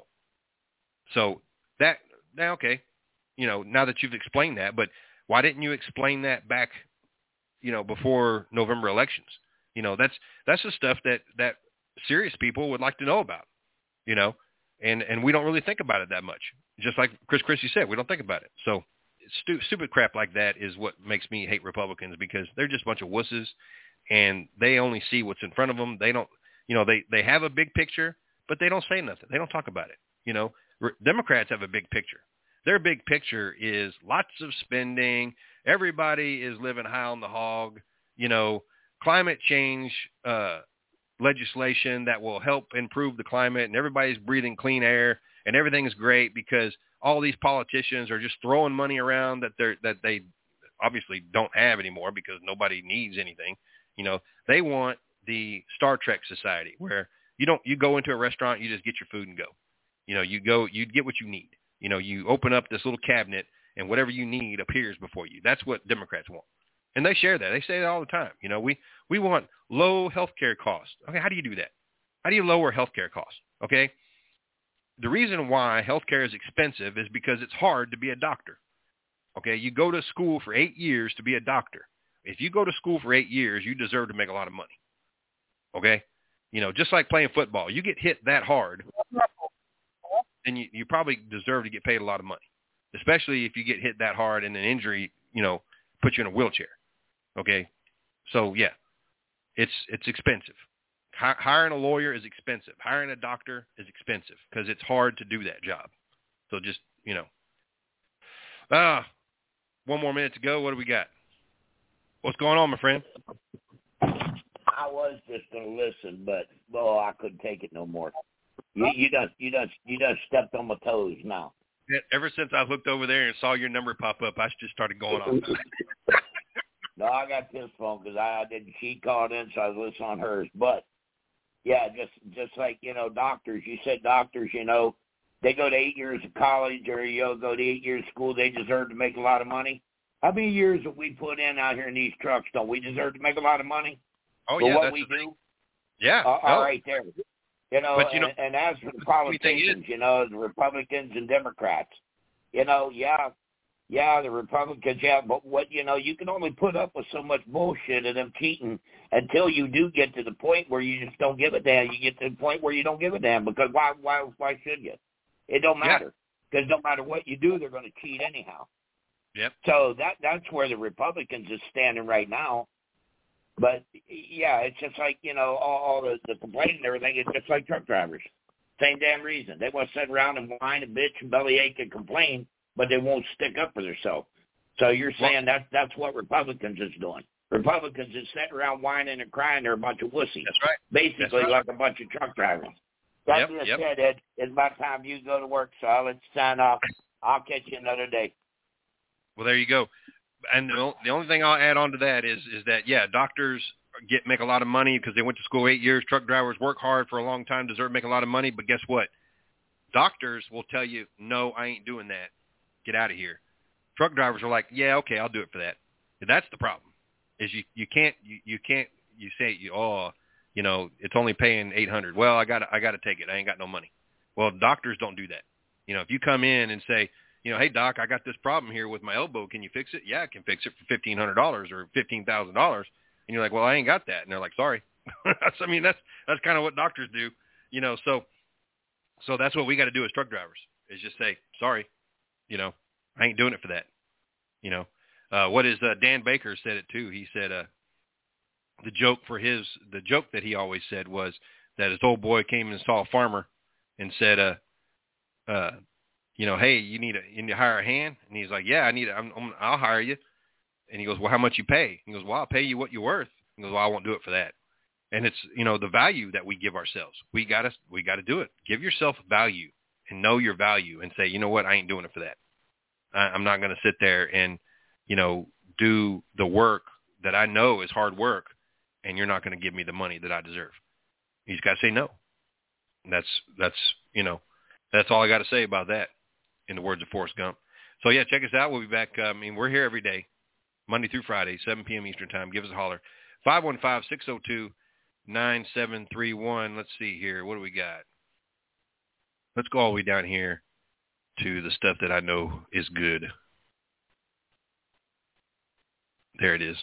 So that, now, okay, you know, now that you've explained that, but why didn't you explain that back, you know, before November elections? You know, that's, that's the stuff that, that serious people would like to know about, you know, and, and we don't really think about it that much. Just like Chris Christie said, we don't think about it. So stu- stupid crap like that is what makes me hate Republicans, because they're just a bunch of wusses and they only see what's in front of them. They don't, You know, they, they have a big picture, but they don't say nothing. They don't talk about it. You know, Re- Democrats have a big picture. Their big picture is lots of spending. Everybody is living high on the hog. You know, climate change uh, legislation that will help improve the climate, and everybody's breathing clean air, and everything is great because all these politicians are just throwing money around that they're that they obviously don't have anymore because nobody needs anything. You know, they want the Star Trek society where you don't, you go into a restaurant, you just get your food and go, you know, you go, you get what you need. You know, you open up this little cabinet and whatever you need appears before you. That's what Democrats want. And they share that. They say that all the time. You know, we, we want low healthcare costs. Okay. How do you do that? How do you lower healthcare costs? Okay. The reason why healthcare is expensive is because it's hard to be a doctor. Okay. You go to school for eight years to be a doctor. If you go to school for eight years, you deserve to make a lot of money. Okay, you know, just like playing football, you get hit that hard, then you, you probably deserve to get paid a lot of money, especially if you get hit that hard and an injury, you know, puts you in a wheelchair. Okay, so yeah, it's it's expensive. Hi- hiring a lawyer is expensive. Hiring a doctor is expensive because it's hard to do that job. So just, you know. Ah, one more minute to go. What do we got? What's going on, my friend? I was just going to listen, but, oh, I couldn't take it no more. You, you done, you done, you done stepped on my toes now. Ever since I looked over there and saw your number pop up, I just started going off. No, I got this phone because I, I didn't. She called in, so I was listening on hers. But yeah, just just like you know, doctors. You said doctors. You know, they go to eight years of college, or you know, go to eight years of school. They deserve to make a lot of money. How many years have we put in out here in these trucks? Don't we deserve to make a lot of money? Oh for yeah, what that's we the do. thing. Yeah, uh, no. all right there. You know, But, you know, and, and as for the politicians, you know, the Republicans and Democrats, you know, yeah, yeah, the Republicans, yeah, but what, you know, you can only put up with so much bullshit and them cheating until you do get to the point where you just don't give a damn. You get to the point where you don't give a damn because why, why, why should you? It don't matter because no matter what you do, they're going to cheat anyhow. Yep. So that that's where the Republicans is standing right now. But, yeah, it's just like, you know, all, all the, the complaining and everything. It's just like truck drivers. Same damn reason. They want to sit around and whine and bitch and bellyache and complain, but they won't stick up for themselves. So you're saying that that's what Republicans is doing. Republicans is sitting around whining and crying. They're a bunch of wussies. That's right. Basically That's right. like a bunch of truck drivers. That Yep, being yep. said, Ed, it's about time you go to work, so I'll let you sign off. I'll catch you another day. Well, there you go. And the the only thing I'll add on to that is is that, yeah, doctors get make a lot of money because they went to school eight years. Truck drivers work hard for a long time, deserve to make a lot of money. But guess what? Doctors will tell you, no, I ain't doing that. Get out of here. Truck drivers are like, yeah, okay, I'll do it for that. And that's the problem is you, you can't you, you can't you say, you oh, you know, it's only paying eight hundred dollars. Well, I got I got to take it. I ain't got no money. Well, doctors don't do that. You know, if you come in and say, you know, hey, doc, I got this problem here with my elbow. Can you fix it? Yeah, I can fix it for fifteen hundred dollars or fifteen thousand dollars. And you're like, well, I ain't got that. And they're like, sorry. that's, I mean, that's that's kind of what doctors do, you know. So so that's what we got to do as truck drivers is just say, sorry, you know, I ain't doing it for that. You know, uh, what is uh, Dan Baker said it too. He said uh, the joke for his the joke that he always said was that his old boy came and saw a farmer and said, uh, uh, you know, hey, you need a you need to hire a hand, and he's like, yeah, I need, a, I'm, I'm, I'll hire you, and he goes, well, how much you pay? He goes, well, I'll pay you what you're worth. He goes, well, I won't do it for that, and it's, you know, the value that we give ourselves. We gotta we gotta do it. Give yourself value and know your value, and say, you know what, I ain't doing it for that. I, I'm not gonna sit there and, you know, do the work that I know is hard work, and you're not gonna give me the money that I deserve. You just gotta say no. And that's that's you know, that's all I got to say about that. In the words of Forrest Gump. So, yeah, check us out. We'll be back. Uh, I mean, we're here every day, Monday through Friday, seven p.m. Eastern Time. Give us a holler. five one five, six oh two, nine seven three one. Let's see here. What do we got? Let's go all the way down here to the stuff that I know is good. There it is.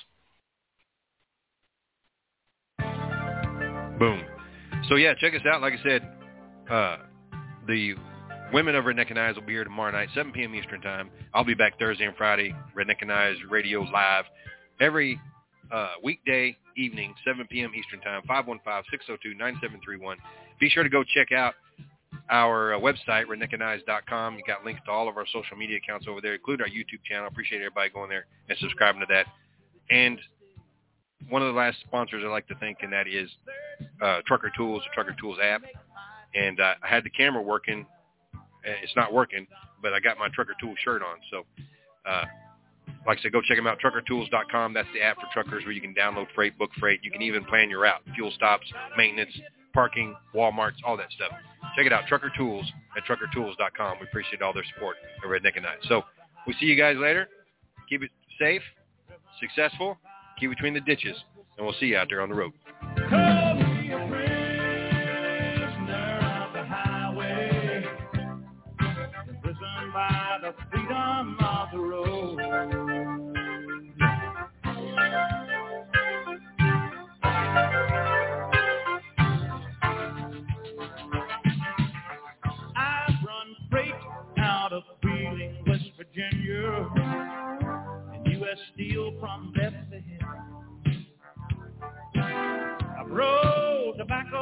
Boom. So, yeah, check us out. Like I said, uh, the Women of Redneck and Eyes will be here tomorrow night, seven p.m. Eastern Time. I'll be back Thursday and Friday, Redneck and Eyes Radio Live, every uh, weekday evening, seven p.m. Eastern Time, five one five, six oh two, nine seven three one. Be sure to go check out our uh, website, redneck and eyes dot com. You got links to all of our social media accounts over there, including our YouTube channel. Appreciate everybody going there and subscribing to that. And one of the last sponsors I like to thank, and that is uh, Trucker Tools, the Trucker Tools app. And uh, I had the camera working. It's not working, but I got my Trucker Tools shirt on. So, uh, like I said, go check them out, trucker tools dot com. That's the app for truckers where you can download freight, book freight. You can even plan your route, fuel stops, maintenance, parking, Walmarts, all that stuff. Check it out, Trucker Tools at trucker tools dot com. We appreciate all their support at Redneck and Night. So we'll see you guys later. Keep it safe, successful, keep between the ditches, and we'll see you out there on the road. By the freedom of the road. I run freight out of Wheeling, West Virginia, and U S Steel from Bethlehem. I rode the back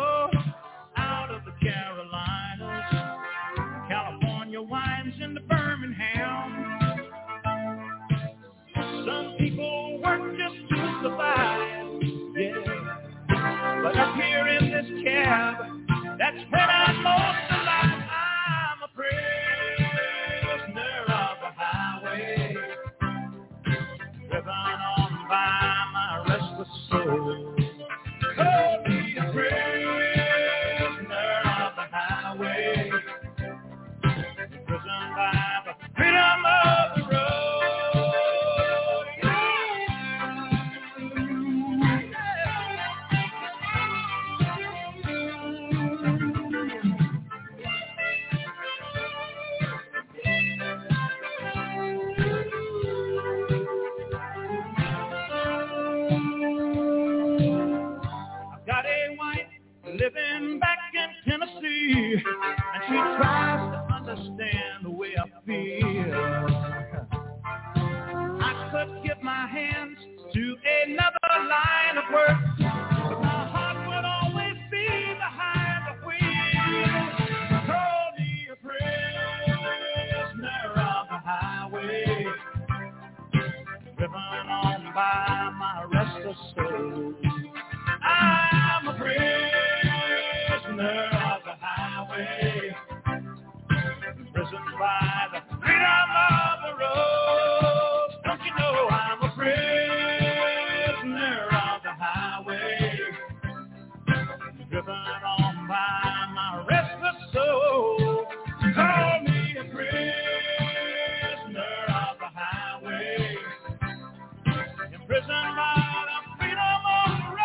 my hands to another line of work. But my heart would always be behind the wheel. Call me a prisoner of the highway, driven on by my restless soul. I'm a prisoner of the highway, imprisoned by the freedom of the road. Don't you know I'm a prisoner of the highway, driven on by my restless soul. Call me a prisoner of the highway, imprisoned by the freedom of the road.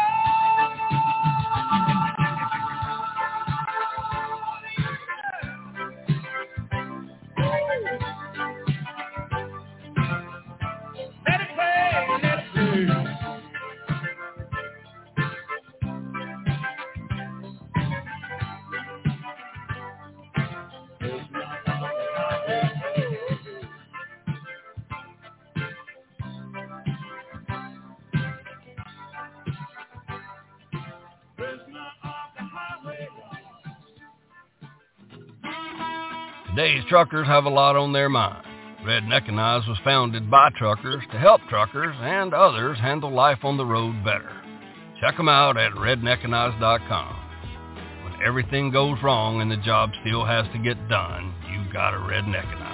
Let it play, let it play. Today's truckers have a lot on their mind. Redneckinize was founded by truckers to help truckers and others handle life on the road better. Check them out at redneckinize dot com. When everything goes wrong and the job still has to get done, you've got a Redneckinize.